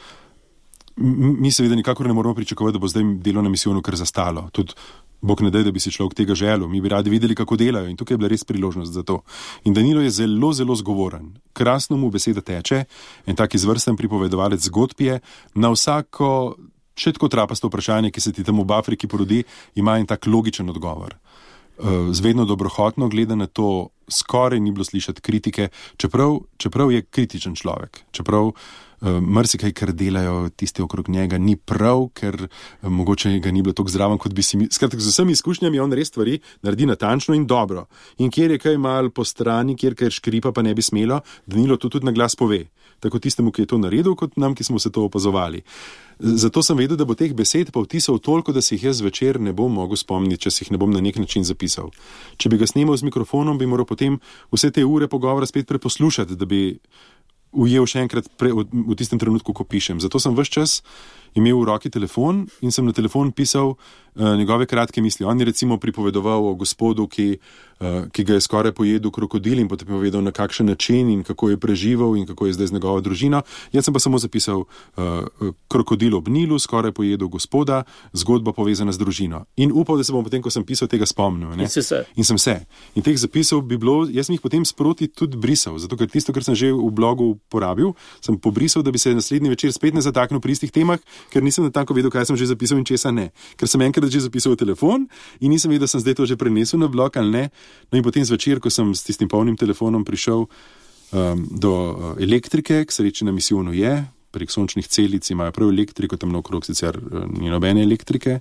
Mi seveda nikakor ne moramo pričakovati, da bo zdaj delo na misijonu kar zastalo. Tudi Bog ne daj, da bi si človek tega želel. Mi bi radi videli, kako delajo, in tukaj je bila res priložnost za to. In Danilo je zelo, zelo zgovoren. Krasno mu beseda teče, en tak izvrsten pripovedovalec zgodb je. Na vsako, še tako trapasto vprašanje, ki se ti tam v Afriki porodi, ima en tak logičen odgovor. Zvedno dobrohotno gleda na to, skoraj ni bilo slišati kritike, čeprav je kritičen človek. Čeprav marsikaj, kar delajo tiste okrog njega, ni prav, ker mogoče ga ni bilo tako zraven, kot bi si mi. Skratka, z vsemi izkušnjami on res stvari naredi natančno in dobro. In kjer je kaj mal po strani, kjer kaj škripa, pa ne bi smelo, Danilo to tudi na glas pove. Tako tistemu, ki je to naredil, kot nam, ki smo se to opazovali. Zato sem vedel, da bo teh besed pa vtisal toliko, da si jih jaz zvečer ne bom mogel spomniti, če si jih ne bom na nek način zapisal. Če bi ga snemal z mikrofonom, bi moral potem vse te ure pogovora spet preposlušati, da bi ujel še enkrat v tistem trenutku, ko pišem. Zato sem ves čas imel v roki telefon in sem na telefon pisal njegove kratke misli. On je recimo pripovedoval o gospodu, ki ga je skoraj pojedel krokodil in potem povedal, na kakšen način in kako je preživel in kako je zdaj z njegovo družino. Jaz sem pa samo zapisal krokodil ob Nilu, skoraj pojedel gospoda, zgodba povezana z družino. In upal, da se bom potem, ko sem pisal, tega spomnil. Ne? In sem se. In teh zapisov bi bilo, jaz sem jih potem sproti tudi brisal, zato ker tisto, kar sem že v blogu porabil, sem pobrisal, da bi se naslednji večer spet ne zataknil pri istih temah, ker nisem natanko vedel, kaj sem že zapisal in česa ne. Ker sem enkrat že zapisal v telefon in nisem vedel, da sem zdaj to že prenesel na blog ali ne. No in potem zvečer, ko sem s tistim polnim telefonom prišel do elektrike, k sreči na misijonu je, prek sončnih celic imajo prav elektriko, tam naokrog sicer ni nobene elektrike,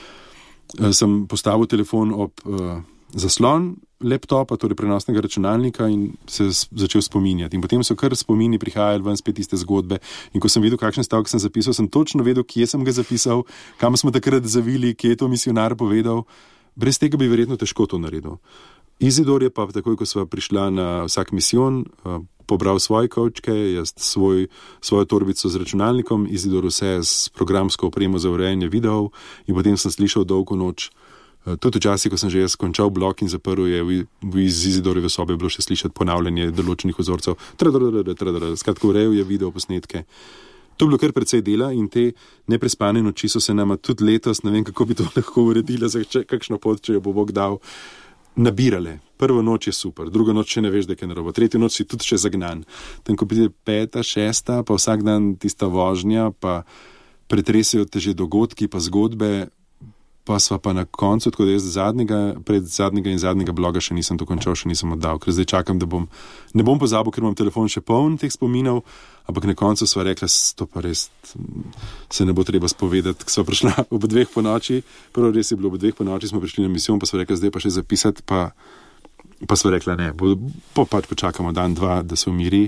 sem postavil telefon ob zaslon laptopa, torej prenosnega računalnika in se začel spominjati. In potem so kar spomini prihajali ven spet iste zgodbe. In ko sem videl, kakšen stavek sem zapisal, sem točno vedel, kje sem ga zapisal, kam smo takrat zavili, kje je to misionar povedal. Brez tega bi verjetno težko to naredil. Izidor je pa takoj, ko sva prišla na vsak misijon, pobral svoje kovčke, jaz svojo torbico z računalnikom, Izidor vse s programsko opremo za urejanje videov in potem sem slišal dolgo noč. Tudi včasih, ko sem že jaz končal blok in zaprl, je iz Izidorjeve sobe bilo še slišati ponavljanje določenih vzorcev. Skratka, urejal je video posnetke. To je bilo kar precej dela in te neprespane noči so se nama tudi letos, ne vem, kako bi to lahko uredila, za kakšno pot, če jo bo Bog dal, nabirale. Prvo noč je super, druga noč še ne veš, da je narobe, tretjo noč si tudi še zagnan. Tam, ko pride 5., 6., pa vsak dan tista vožnja, pa pretresejo te že dogodki, pa zgodbe, pa sva pa na koncu, tako da jaz pred zadnjega in zadnjega bloga še nisem to končal, še nisem oddal, ker zdaj čakam, da ne bom pozabil, ker imam telefon še poln teh spominov, ampak na koncu sva rekla, to pa res se ne bo treba spovedati, sva prišla ob 2 po noči, prvo res je bilo ob 2 po noči, smo prišli na misijon, pa sva rekla, zdaj pa še zapisati, pa sva rekla, ne, pač počakamo dan, 2, da se umiri,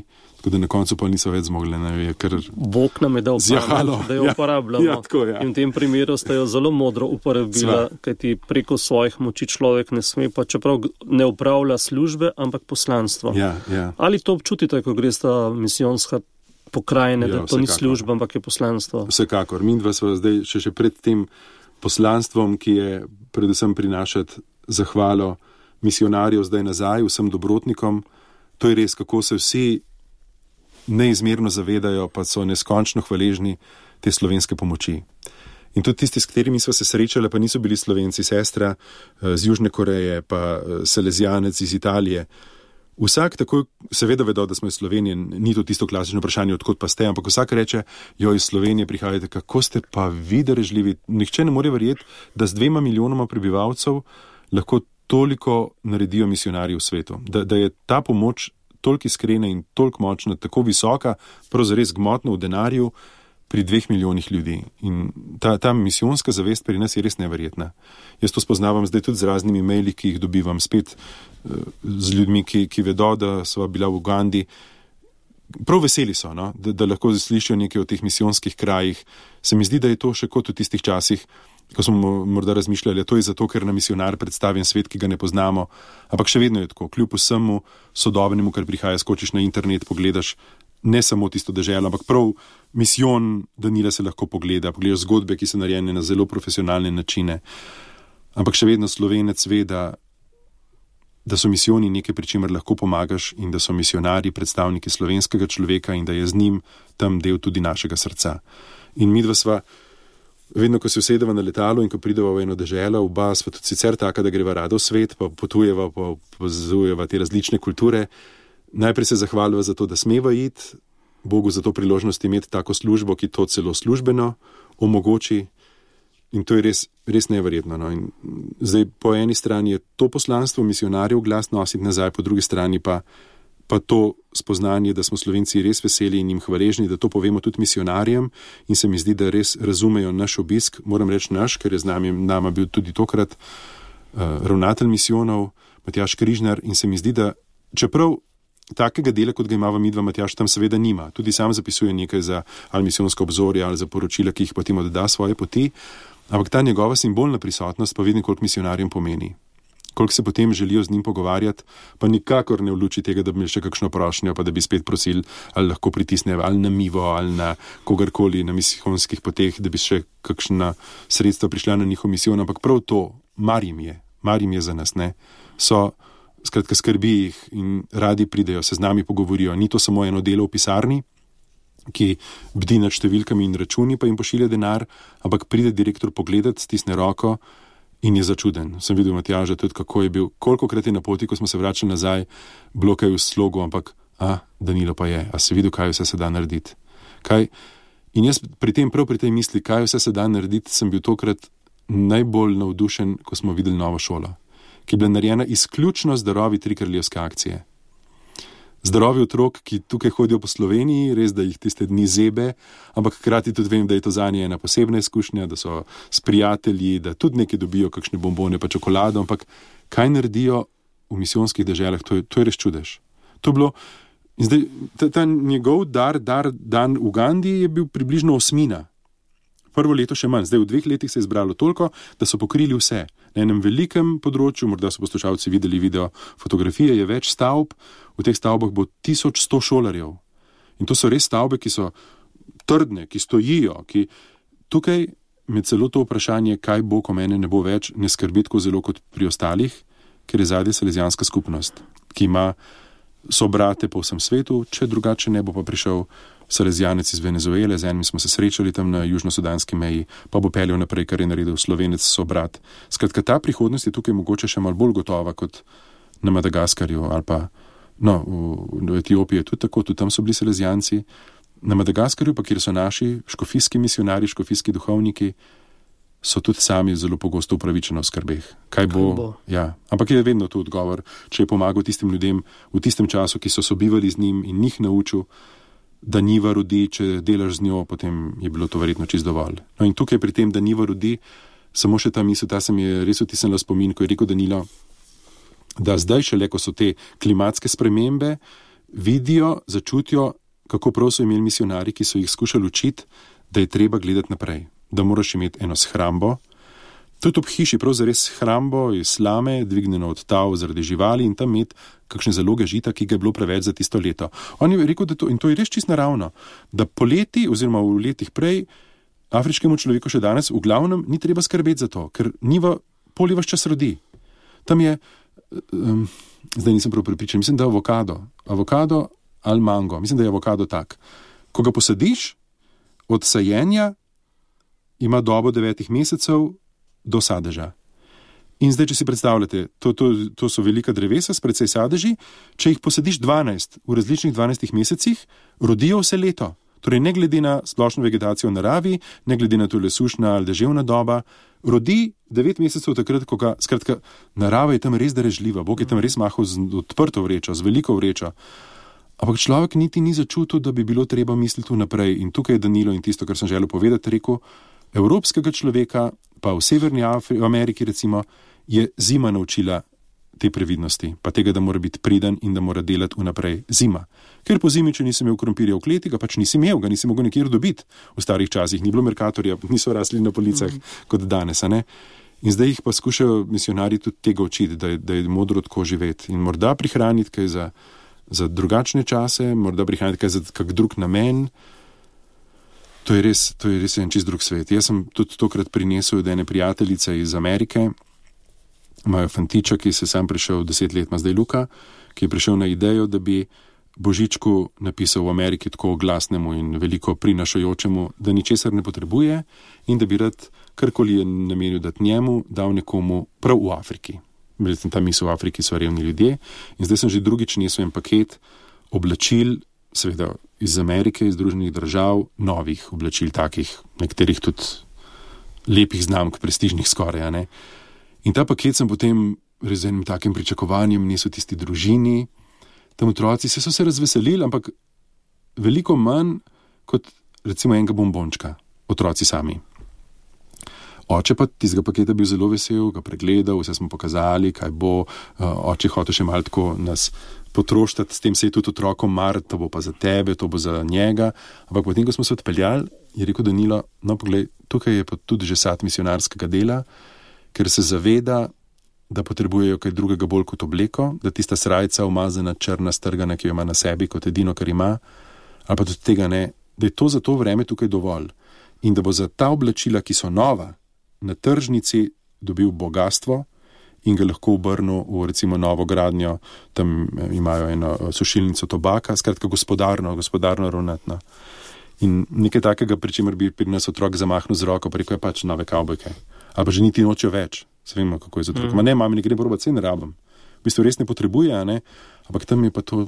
Tako da na koncu pa niso več zmogli.
Bog nam je dal pamet, da jo uporabljamo.
Ja, tako, ja.
In v tem primeru ste jo zelo modro uporabila, kajti preko svojih moči človek ne sme, pa čeprav ne upravlja službe, ampak poslanstvo.
Ja.
Ali to občutite, ko gre sta misijonska pokrajine, da to ni služba, ampak je poslanstvo?
Vsekakor. Mindva sva zdaj še pred tem poslanstvom, ki je predvsem prinašati zahvalo misionarjev zdaj nazaj, vsem dobrotnikom. To je res, kako se vsi neizmerno zavedajo, pa so neskončno hvaležni te slovenske pomoči. In tudi tisti, s katerimi sva se srečala, pa niso bili Slovenci, sestra z Južne Koreje, pa Salezijanec iz Italije. Vsak takoj seveda vedo, da smo iz Slovenije, ni to tisto klasično vprašanje, odkot pa ste, ampak vsak reče, jo iz Slovenije prihajate, kako ste pa vi darežljivi. Nihče ne more verjeti, da z 2 milijonoma prebivalcev lahko toliko naredijo misionarji v svetu. Da je ta pomoč toliko iskrena in toliko močna, tako visoka, pravzaprav res gmotno v denarju pri 2 milijonih ljudi. In ta misijonska zavest pri nas je res neverjetna. Jaz to spoznavam zdaj tudi z raznimi maili, ki jih dobivam, spet z ljudmi, ki vedo, da sva bila v Ugandi. Prav veseli so, no? da lahko slišijo nekaj o teh misijonskih krajih. Se mi zdi, da je to še kot v tistih časih, ko smo morda razmišljali, to je zato, ker na misionar predstavim svet, ki ga ne poznamo, ampak še vedno je tako, kljub vsemu sodobnemu, kar prihaja, skočiš na internet, pogledaš ne samo tisto deželo, ampak prav misijon Danila se lahko pogledaš zgodbe, ki so narejene na zelo profesionalne načine, ampak še vedno Slovenec ve, da so misijoni nekaj, pri čemer lahko pomagaš in da so misionarji predstavniki slovenskega človeka in da je z njim tam del tudi našega srca. In midva sva vedno, ko se usedeva na letalo in ko prideva v eno deželo, oba sva tudi sicer taka, da greva rado v svet, pa potujeva, pa opazujeva te različne kulture. Najprej se zahvaljava za to, da smeva iti, Bogu za to priložnost imeti tako službo, ki to celo službeno omogoči. In to je res neverjetno. No. In zdaj po eni strani je to poslanstvo misionarjev glas nositi nazaj, po drugi strani pa to spoznanje, da smo Slovenci res veseli in jim hvaležni, da to povemo tudi misionarjem in se mi zdi, da res razumejo naš obisk, moram reči naš, ker je z nama bil tudi tokrat ravnatelj misijonov, Matjaž Križnar, in se mi zdi, da čeprav takega dela, kot ga imava midva, Matjaž tam seveda nima, tudi sam zapisuje nekaj za ali misijonsko obzorje ali za poročila, ki jih potem odda svoje poti, ampak ta njegova simbolna prisotnost pa vidim, koliko misionarjem pomeni. Koliko se potem želijo z njim pogovarjati, pa nikakor ne v luči tega, da bi imeli še kakšno prošnjo, pa da bi spet prosili, ali lahko pritisnejo ali na Mivo, ali na kogarkoli na misijonskih poteh, da bi še kakšna sredstva prišla na njihov misijon, ampak prav to, mar jim je za nas, ne, so, skratka, skrbi jih in radi pridejo, se z nami pogovorijo, ni to samo eno delo v pisarni, ki bdi nad številkami in računi, pa jim pošilja denar, ampak pride direktor pogledat, stisne roko, in je začuden. Sem videl Matjaža tudi, kako je bil, kolikokrat je na poti, ko smo se vračali nazaj, bilo kaj v slogu, ampak, Danilo pa je, a si videl, kaj vse se da narediti. In jaz prav pri tej misli, kaj vse se da narediti, sem bil tokrat najbolj navdušen, ko smo videli novo šolo, ki je bila narejena izključno zdravi trikraljevske akcije. Zdravi otrok, ki tukaj hodijo po Sloveniji, res, da jih tiste dni zebe, ampak hkrati tudi vem, da je to zanje ena posebna izkušnja, da so s prijatelji, da tudi nekaj dobijo, kakšne bombone pa čokolado, ampak kaj naredijo v misijonskih deželah, to je res čudež. To je bilo, in zdaj, ta njegov dan v Ugandi je bil približno 8. Prvo leto še manj, zdaj v 2 letih se je zbralo toliko, da so pokrili vse. Na enem velikem področju, morda so poslušalci videli video fotografije, je več stavb, v teh stavbah bo 1100 šolarjev. In to so res stavbe, ki so trdne, ki stojijo, ki tukaj med celo to vprašanje, kaj bo, ko mene ne bo več, ne skrbi tako zelo kot pri ostalih, ker je zadnja salezijanska skupnost, ki ima sobrate po vsem svetu, če drugače ne bo pa prišel Salezijanec iz Venezuele, z enim smo se srečali tam na južno-sudanski meji, pa bo peljal naprej, kar je naredil Slovenec sobrat. Skratka, ta prihodnost je tukaj mogoče še malo bolj gotova kot na Madagaskarju ali pa, v Etiopiji je tudi tako, tudi tam so bili Salezijanci. Na Madagaskarju pa, kjer so naši škofijski misionari, škofijski duhovniki, so tudi sami zelo pogosto upravičeno v skrbeh. Kaj bo? Ja. Ampak je vedno to odgovor, če je pomagal tistim ljudem v tistem času, ki so sobivali z njim in njih naučil, da njiva rodi, če delaš z njo, potem je bilo to verjetno čisto dovolj. No in tukaj pri tem, da njiva rodi, samo še ta misel, ta se mi je res vtisnila spomin, ko je rekel Danilo, da zdaj šele, ko so te klimatske spremembe, vidijo, začutijo, kako prav so imeli misionari, ki so jih skušali učiti, da je treba gledati naprej, da moraš imeti eno shrambo, tudi ob hiši, prav zares shrambo iz slame, dvignjeno od tav zaradi živali in tam imeti kakšne zaloge žita, ki ga je bilo preveč za tisto leto. On je rekel, da in to je res čisto naravno, da poleti oziroma v letih prej afriškemu človeku še danes v glavnem ni treba skrbeti za to, ker njiva polje vaš čas rodi. Tam je, zdaj nisem prav prepričan, mislim, da avokado ali mango, mislim, da je avokado tak. Ko ga posadiš, od sajenja ima dobo 9 mesecev do sadeža. In zdaj, če si predstavljate, to so velika drevesa s precej sadeži, če jih posadiš 12 v različnih 12 mesecih, rodijo vse leto. Torej, ne glede na splošno vegetacijo v naravi, ne glede na tole sušna ali deževna doba, rodi 9 mesecev takrat, ko ga, skratka, narava je tam res darežljiva, Bog je tam res mahal z odprto vrečo, z veliko vrečo. Ampak človek niti ni začutil, da bi bilo treba misliti vnaprej. In tukaj je Danilo in tisto, kar sem želel povedati, rekel, evropskega človeka, pa v Severni Ameriki recimo, je zima naučila te previdnosti, pa tega, da mora biti priden in da mora delati vnaprej zima. Ker po zimi, če nisem imel krompirja v kleti, ga pač nisi imel, ga nisi mogel nikjer dobiti. V starih časih ni bilo Mercatorja, niso rasli na policah kot danes, a ne? In zdaj jih pa skušajo misionarji tudi tega učiti, da je modro tako živeti in morda prihraniti kaj za drugačne čase, morda prihraniti kaj za kak drug namen. To je res en čist drug svet. Jaz sem tudi tokrat prinesel od ene prijateljice iz Amerike, imajo fantiča, ki se sam prišel 10 let, ima zdaj Luka, ki je prišel na idejo, da bi Božičku napisal v Ameriki tako glasnemu in veliko prinašajočemu, da ničesar ne potrebuje in da bi rad karkoli je namenil dati njemu, dal nekomu prav v Afriki. Tam v Afriki so revni ljudje in zdaj sem že drugič nesel en paket oblačil, seveda iz Amerike, iz Združenih držav, novih oblačil, takih, nekaterih tudi lepih znamk, prestižnih skoraj, a ne. In ta paket sem potem res z enim takim pričakovanjem nesel tisti družini. Tam otroci so se razveselili, ampak veliko manj kot recimo enega bombončka, otroci sami. Oče pa tistega paketa bil zelo vesel, ga pregledal, vse smo pokazali, kaj bo. Oče hotel še malo tako nas potroštati, s tem se je tudi otrokom mar, to bo pa za tebe, to bo za njega. Ampak potem, ko smo se odpeljali, je rekel Danilo, no poglej, tukaj je pa tudi že sad misionarskega dela, ker se zaveda, da potrebujejo kaj drugega bolj kot obleko, da tista srajca umazana, črna, strgana, ki jo ima na sebi kot edino, kar ima, ali pa tudi tega ne, da je to za to vreme tukaj dovolj. In da bo za ta oblačila, ki so nova, na tržnici dobil bogatstvo in ga lahko obrnil v recimo novo gradnjo, tam imajo eno sušilnico tobaka, skratka gospodarno ravnatno. In nekaj takega, pri čemer bi pri nas otrok zamahnil z roko, pa rekel je pač nove kavbojke. Ali pa že niti nočejo več. Se vemo, kako je z otrokom. Ne, mami, ne gre probat, saj ne rabim. V bistvu res ne potrebuje, a ne? Ampak tam je pa to...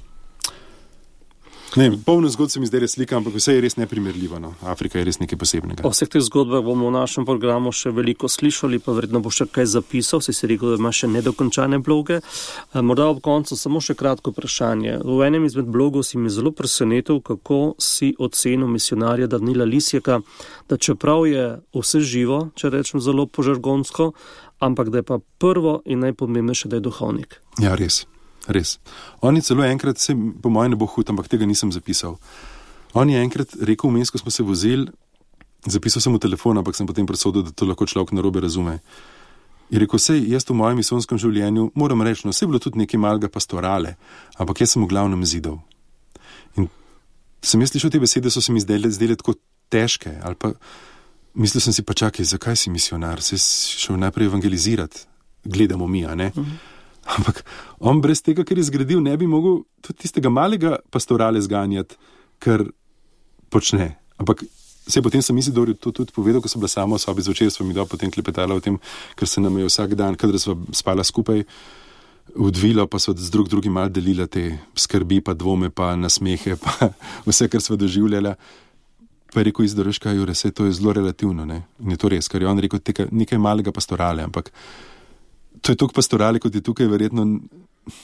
Ne, polno zgodb se mi zdaj res slika, ampak vse je res neprimerljivo. No. Afrika je res nekaj posebnega.
O vseh teh zgodbah bomo v našem programu še veliko slišali, pa verjetno bo še kaj zapisal, si rekel, da ima še nedokončane bloge. Morda ob koncu samo še kratko vprašanje. V enem izmed blogov si mi zelo presenetil, kako si ocenil misionarja Danila Lisjaka, da čeprav je vse živo, če rečem zelo požargonsko, ampak da je pa prvo in najpomembnejše, da je duhovnik.
Ja, res. Res. On je celo enkrat, po mojem ne bo hud, ampak tega nisem zapisal. On je enkrat rekel, vmes, ko smo se vozili, zapisal sem v telefon, ampak sem potem presodil, da to lahko človek narobe razume. Je rekel, sej, jaz v mojem misijonskem življenju moram reči, no, sej bilo tudi nekaj malega pastorale, ampak jaz sem v glavnem zidov. In sem jaz slišal te besede, so se mi zdele tako težke, ali pa mislil sem si pa čakaj, zakaj si misionar, sej šel najprej evangelizirati, gledamo mi, a ne? Ampak on brez tega, ker je zgradil, ne bi mogel tudi tistega malega pastorale zganjati, kar počne. Ampak se potem sem mislil, da je to tudi povedal, ko sem bila sama v sobi zvečer, sva mi potem klepetala o tem, ker se nam je vsak dan, kadar sva spala skupaj, odvilo, pa sva z drugim malo delila te skrbi, pa dvome, pa nasmehe, pa vse, kar sva doživljala. Pa je rekel, izdoreška, Jure, se to je zelo relativno, ne? In je to res, ker je on rekel, nekaj malega pastorale, ampak to je toliko pastorale, kot je tukaj, verjetno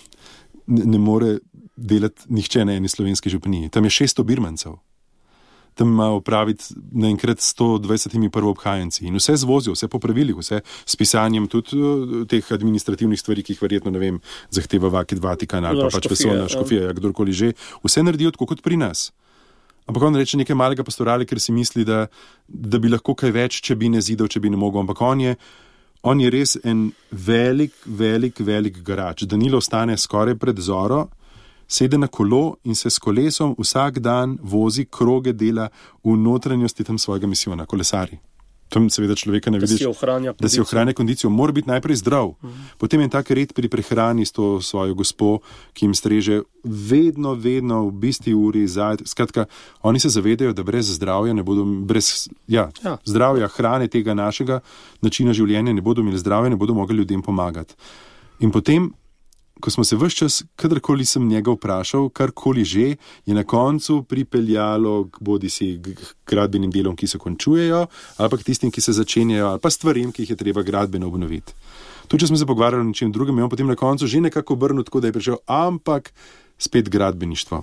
ne more delati nihče na eni slovenski županiji. Tam je 600 birmancev. tam ima opraviti naenkrat 120 prvoobhajenci in vse zvozijo, vse po pravilih, vse s pisanjem tudi teh administrativnih stvari, ki jih verjetno, ne vem, zahteva Vatikan ali pa pač vesoljna škofija, kdorkoli že, vse naredijo tako kot pri nas. Ampak on reče nekaj malega pastorale, ker si misli, da bi lahko kaj več, če bi ne zidal, če bi ne mogel, ampak on je res en velik garač. Danilo ostane skoraj pred zoro, sede na kolo in se s kolesom vsak dan vozi kroge dela v notranjosti tam svojega misijona, kolesari. Tam seveda človeka ne vidiš, da si ohranja kondicijo. Mora biti najprej zdrav. Potem je tak red pri prehrani s to svojo gospo, ki jim streže vedno v bisti uri zajed. Skratka, oni se zavedajo, da brez zdravja ne bodo, zdravja, hrane tega našega načina življenja ne bodo imeli zdravja, ne bodo mogli ljudem pomagati. In potem, ko smo se ves čas, kadarkoli sem njega vprašal, karkoli že, je na koncu pripeljalo bodisi k gradbenim delom, ki se končujejo, ali pa k tistim, ki se začenjajo, ali pa stvarem, ki jih je treba gradbeno obnoviti. Tudi če smo se pogovarjali o nečem drugem, je on potem na koncu že nekako obrnil tako, da je prišel, ampak spet gradbeništvo.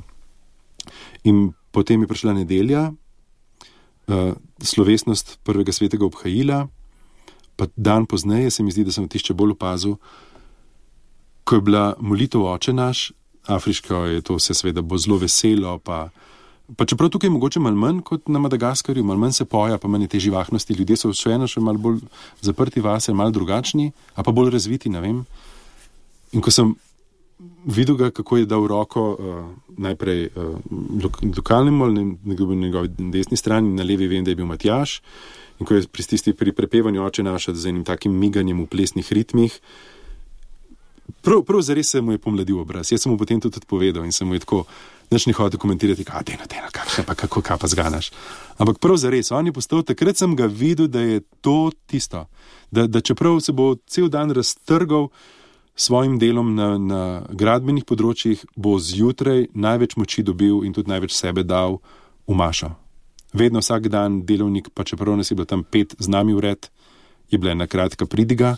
In potem je prišla nedelja, slovesnost prvega svetega obhajila, pa dan pozneje se mi zdi, da sem tišče bolj opazil, ko je bila molitev Oče naš, afriško je to vse seveda bo zelo veselo, pa čeprav tukaj je mogoče malo manj kot na Madagaskarju, malo manj se poja, pa manj te živahnosti, ljudje so še malo bolj zaprti vase, malo drugačni, a pa bolj razviti, ne vem. In ko sem videl ga, kako je dal roko najprej lokalnemu, na njegovi desni strani, na levi vem, da je bil Matjaž, in ko je pri prepevanju Oče naša z enim takim miganjem v plesnih ritmih, Prav zares se mu je pomladil obraz. Jaz sem mu potem tudi povedal in sem mu je tako, nič ne hotel komentirati, kakšne pa kako pa zganaš. Ampak prav zares, on je postal, takrat sem ga videl, da je to tisto. Da čeprav se bo cel dan raztrgal svojim delom na gradbenih področjih, bo zjutraj največ moči dobil in tudi največ sebe dal v mašo. Vedno vsak dan delovnik, pa čeprav nas je bilo tam 5 z nami vred, je bila ena kratka pridiga,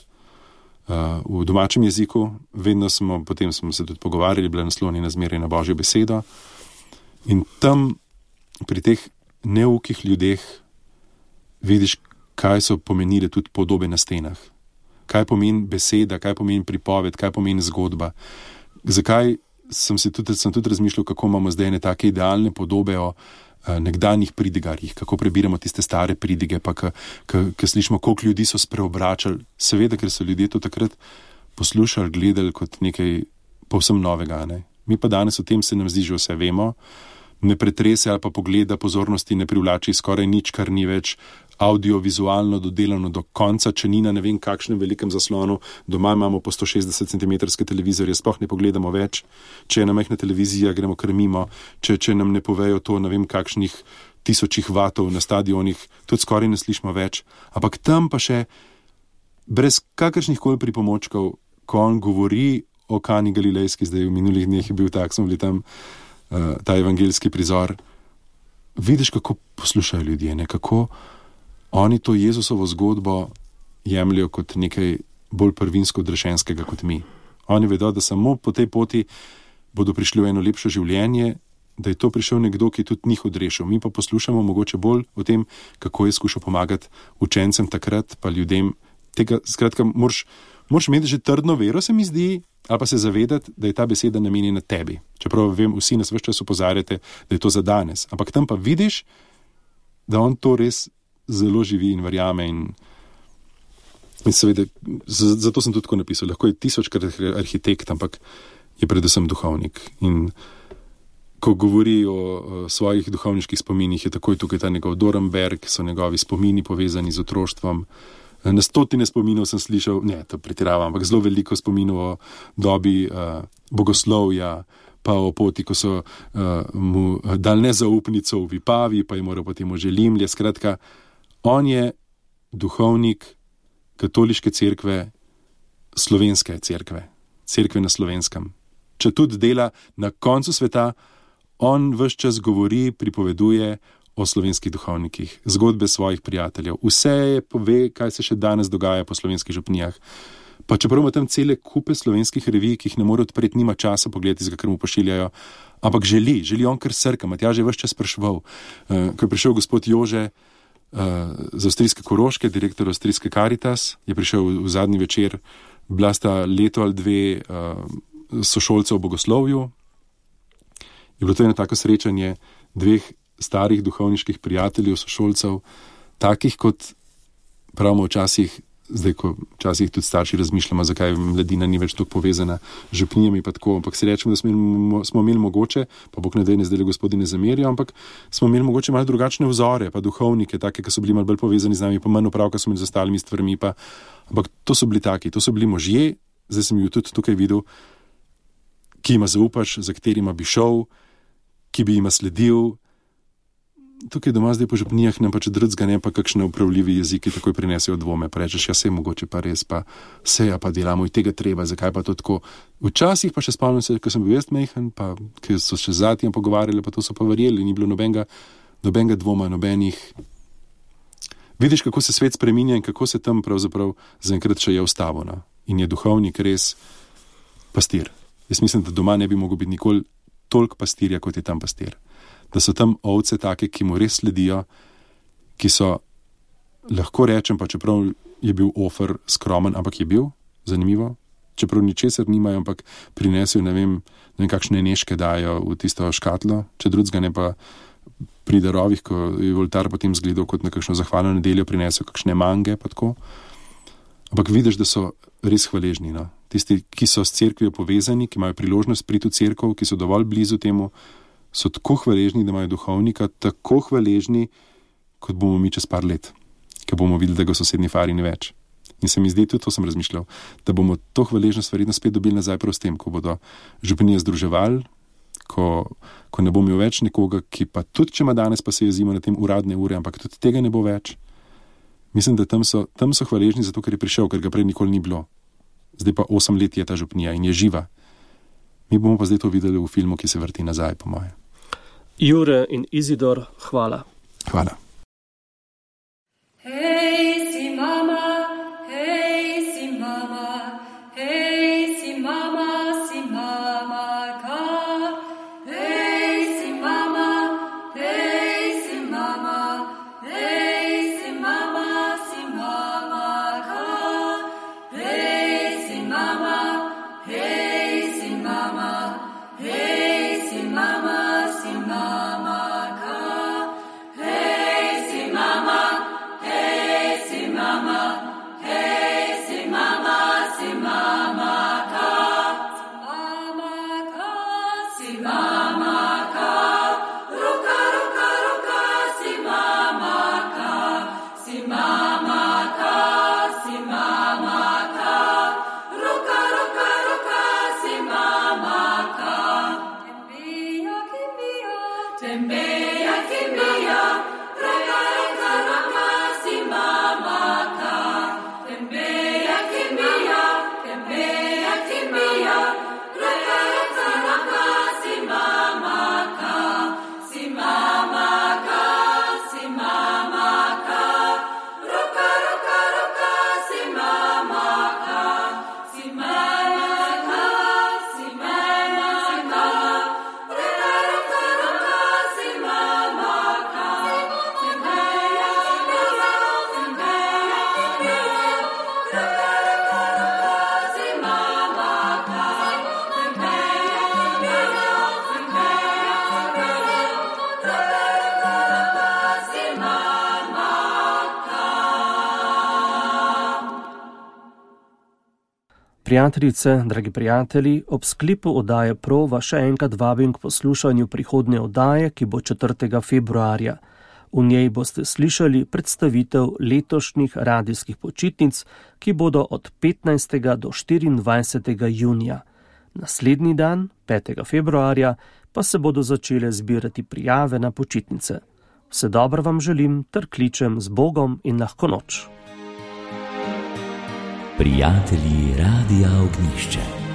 v domačem jeziku, potem smo se tudi pogovarjali, bila naslonjena zmeraj na Božjo besedo. In tam pri teh neukih ljudeh vidiš, kaj so pomenile tudi podobe na stenah. Kaj pomeni beseda, kaj pomeni pripoved, kaj pomeni zgodba. Zakaj sem tudi razmišljal, kako imamo zdaj ne take idealne podobe o nekdanjih pridigarjih, kako prebiramo tiste stare pridige, pa ko slišimo, koliko ljudi so spreobračali. Seveda, ker so ljudje to takrat poslušali, gledali kot nekaj povsem novega. Ne? Mi pa danes o tem se nam zdi, že vse vemo, ne pretrese ali pa pogleda pozornosti ne privlači skoraj nič, kar ni več audiovizualno dodelano do konca, če ni na ne vem kakšnem velikem zaslonu. Doma imamo po 160 cm televizorje, sploh ne pogledamo več. Če je na majhna televizija, gremo kar mimo. Če nam ne povejo to, ne vem kakšnih 1000 vatov na stadionih, tudi skoraj ne slišimo več. Ampak tam pa še brez kakršnih koli pripomočkov, ko on govori o Kani Galilejski, zdaj v minulih dneh je bil tak, smo bili tam, ta evangeljski prizor, vidiš, kako poslušajo ljudje, ne? Kako oni to Jezusovo zgodbo jemljajo kot nekaj bolj prvinsko odrešenskega kot mi. Oni vedo, da samo po tej poti bodo prišli v eno lepše življenje, da je to prišel nekdo, ki je tudi njih odrešil. Mi pa poslušamo mogoče bolj o tem, kako je skušal pomagati učencem takrat, pa ljudem. Tega, skratka, moraš imeti že trdno vero, se mi zdi, ali pa se zavedati, da je ta beseda namenjena tebi. Čeprav vem, vsi nas ves čas opozarjate, da je to za danes. Ampak tam pa vidiš, da on to res zelo živi in verjame in seveda, zato sem tudi tako napisal, lahko je 1000krat arhitekt, ampak je predvsem duhovnik. In ko govori o svojih duhovniških spominih, je takoj tukaj ta njegov Dorenberg, so njegovi spomini povezani z otroštvom. Na 100 spominov sem slišal, ne, to pretiravam, ampak zelo veliko spominov o dobi bogoslovja, pa o poti, ko so mu dali nezaupnico v Vipavi, pa je moral potem v Želimlje. Skratka, on je duhovnik katoliške cerkve, slovenske cerkve, cerkve na Slovenskem. Če tudi dela na koncu sveta, on ves čas govori, pripoveduje o slovenskih duhovnikih, zgodbe svojih prijateljev. Vse pove, kaj se še danes dogaja po slovenskih župnijah. Pa čeprav ima tam cele kupe slovenskih revij, ki jih ne more odpreti, nima časa pogledati, ker mu pošiljajo, ampak želi on kar srka. Matjaž je ves čas spraševal. Ko je prišel gospod Jože z avstrijske Koroške, direktor avstrijske Caritas, je prišel v zadnji večer, bila sta leto ali dve sošolcev v bogoslovju. Je bilo to eno tako srečanje dveh starih duhovniških prijateljev, sošolcev, takih kot pravimo včasih, zdaj ko včasih tudi starši razmišljamo, zakaj mladina ni več tako povezana z župnijami pa tako, ampak si rečemo, da smo imeli mogoče, pa Bog ne daj, ne zdaj gospodi ne zamerijo, ampak smo imeli mogoče malo drugačne vzore, pa duhovnike, take, ki so bili malo bolj povezani z nami, pa manj opravka so imeli z ostalimi stvarmi, ampak to so bili taki, to so bili možje, zdaj sem ju tudi tukaj videl, ki ima zaupaš, za katerima bi šel, ki bi jima sledil. Tukaj doma zdaj po župnijah nam pa če drugega ne, pa kakšne upravljivi jeziki takoj prinesejo dvome, pa rečeš, ja se mogoče pa res, pa seja pa delamo in tega treba, zakaj pa to tako. Včasih pa še spomnim se, ko sem bil jaz mehen, pa ki so še zadnji pogovarjali, pa to so pa verjeli, ni bilo nobenega dvoma, nobenih. Vidiš, kako se svet spreminja in kako se tam pravzaprav zaenkrat še je ustavil, no? In je duhovnik res pastir. Jaz mislim, da doma ne bi mogel biti nikoli toliko pastirja, kot je tam pastir. Da so tam ovce take, ki mu res sledijo, ki so, lahko rečem, pa čeprav je bil Ofer skromen, ampak je bil, zanimivo, čeprav ničesar nimajo, ampak prinesejo, ne vem kakšne neške dajo v tisto škatlo, če drugega ne pa pri darovih, ko je oltar potem zgledal kot na kakšno zahvalno nedeljo, prinesejo kakšne mange, pa tako. Ampak vidiš, da so res hvaležni, no? Tisti, ki so s cerkvijo povezani, ki imajo priložnost priti v cerkev, ki so dovolj blizu temu, so tako hvaležni, da imajo duhovnika, tako hvaležni, kot bomo mi čez par let, ker bomo videli, da ga v sosednji fari ni več. In se mi zdi, tudi to sem razmišljal, da bomo to hvaležnost verjetno spet dobili nazaj prav s tem, ko bodo županije združevali, ko ne bo imel več nekoga, ki pa tudi, če ima danes pa se jezimo na tem uradne ure, ampak tudi tega ne bo več. Mislim, da tam so hvaležni zato, ker je prišel, ker ga prej nikoli ni bilo. Zdaj pa 8 let je ta župnija in je živa. Mi bomo pa zdaj to videli v filmu, ki se vrti nazaj, po moje.
Jure in Izidor, hvala.
Hvala.
Hej, si mama, hej, si mama, hej, si mama, si mamaka. Hej, si mama, hej, si mama, hej, si mama, si mamaka. Hej, si mama, hej, si mama, hej, si mama, si mamaka. Hej, si mama, hej, si mama, hej, si mama, si mamaka. Si mamaka, ruka, ruka, ruka, si mamaka. Si mamaka, si mamaka, ruka, ruka, ruka, si mamaka. Tembeya, kimbiya, ruka, ruka, ruka, si mamaka. Tembeya, kimbiya, tembeya, kimbiya, ruka, ruka, ruka, si mamaka. Si mamaka, si mamaka, ruka, ruka, ruka, si mamaka. Si mamaka, si mamaka, ruka, ruka, ruka, si mamaka. Tembeya, tembeya, tembeya, ruka, ruka, ruka, si mamaka. Tembeya, tembeya, tembeya, ruka, ruka, ruka, si mamaka.
Prijateljice, dragi prijatelji, ob sklepu oddaje Prova še enkrat vabim k poslušanju prihodnje oddaje, ki bo 4. februarja. V njej boste slišali predstavitev letošnjih radijskih počitnic, ki bodo od 15. do 24. junija. Naslednji dan, 5. februarja, pa se bodo začele zbirati prijave na počitnice. Vse dobro vam želim ter kličem z Bogom in lahko noč.
Prijatelji Radia Ognišče.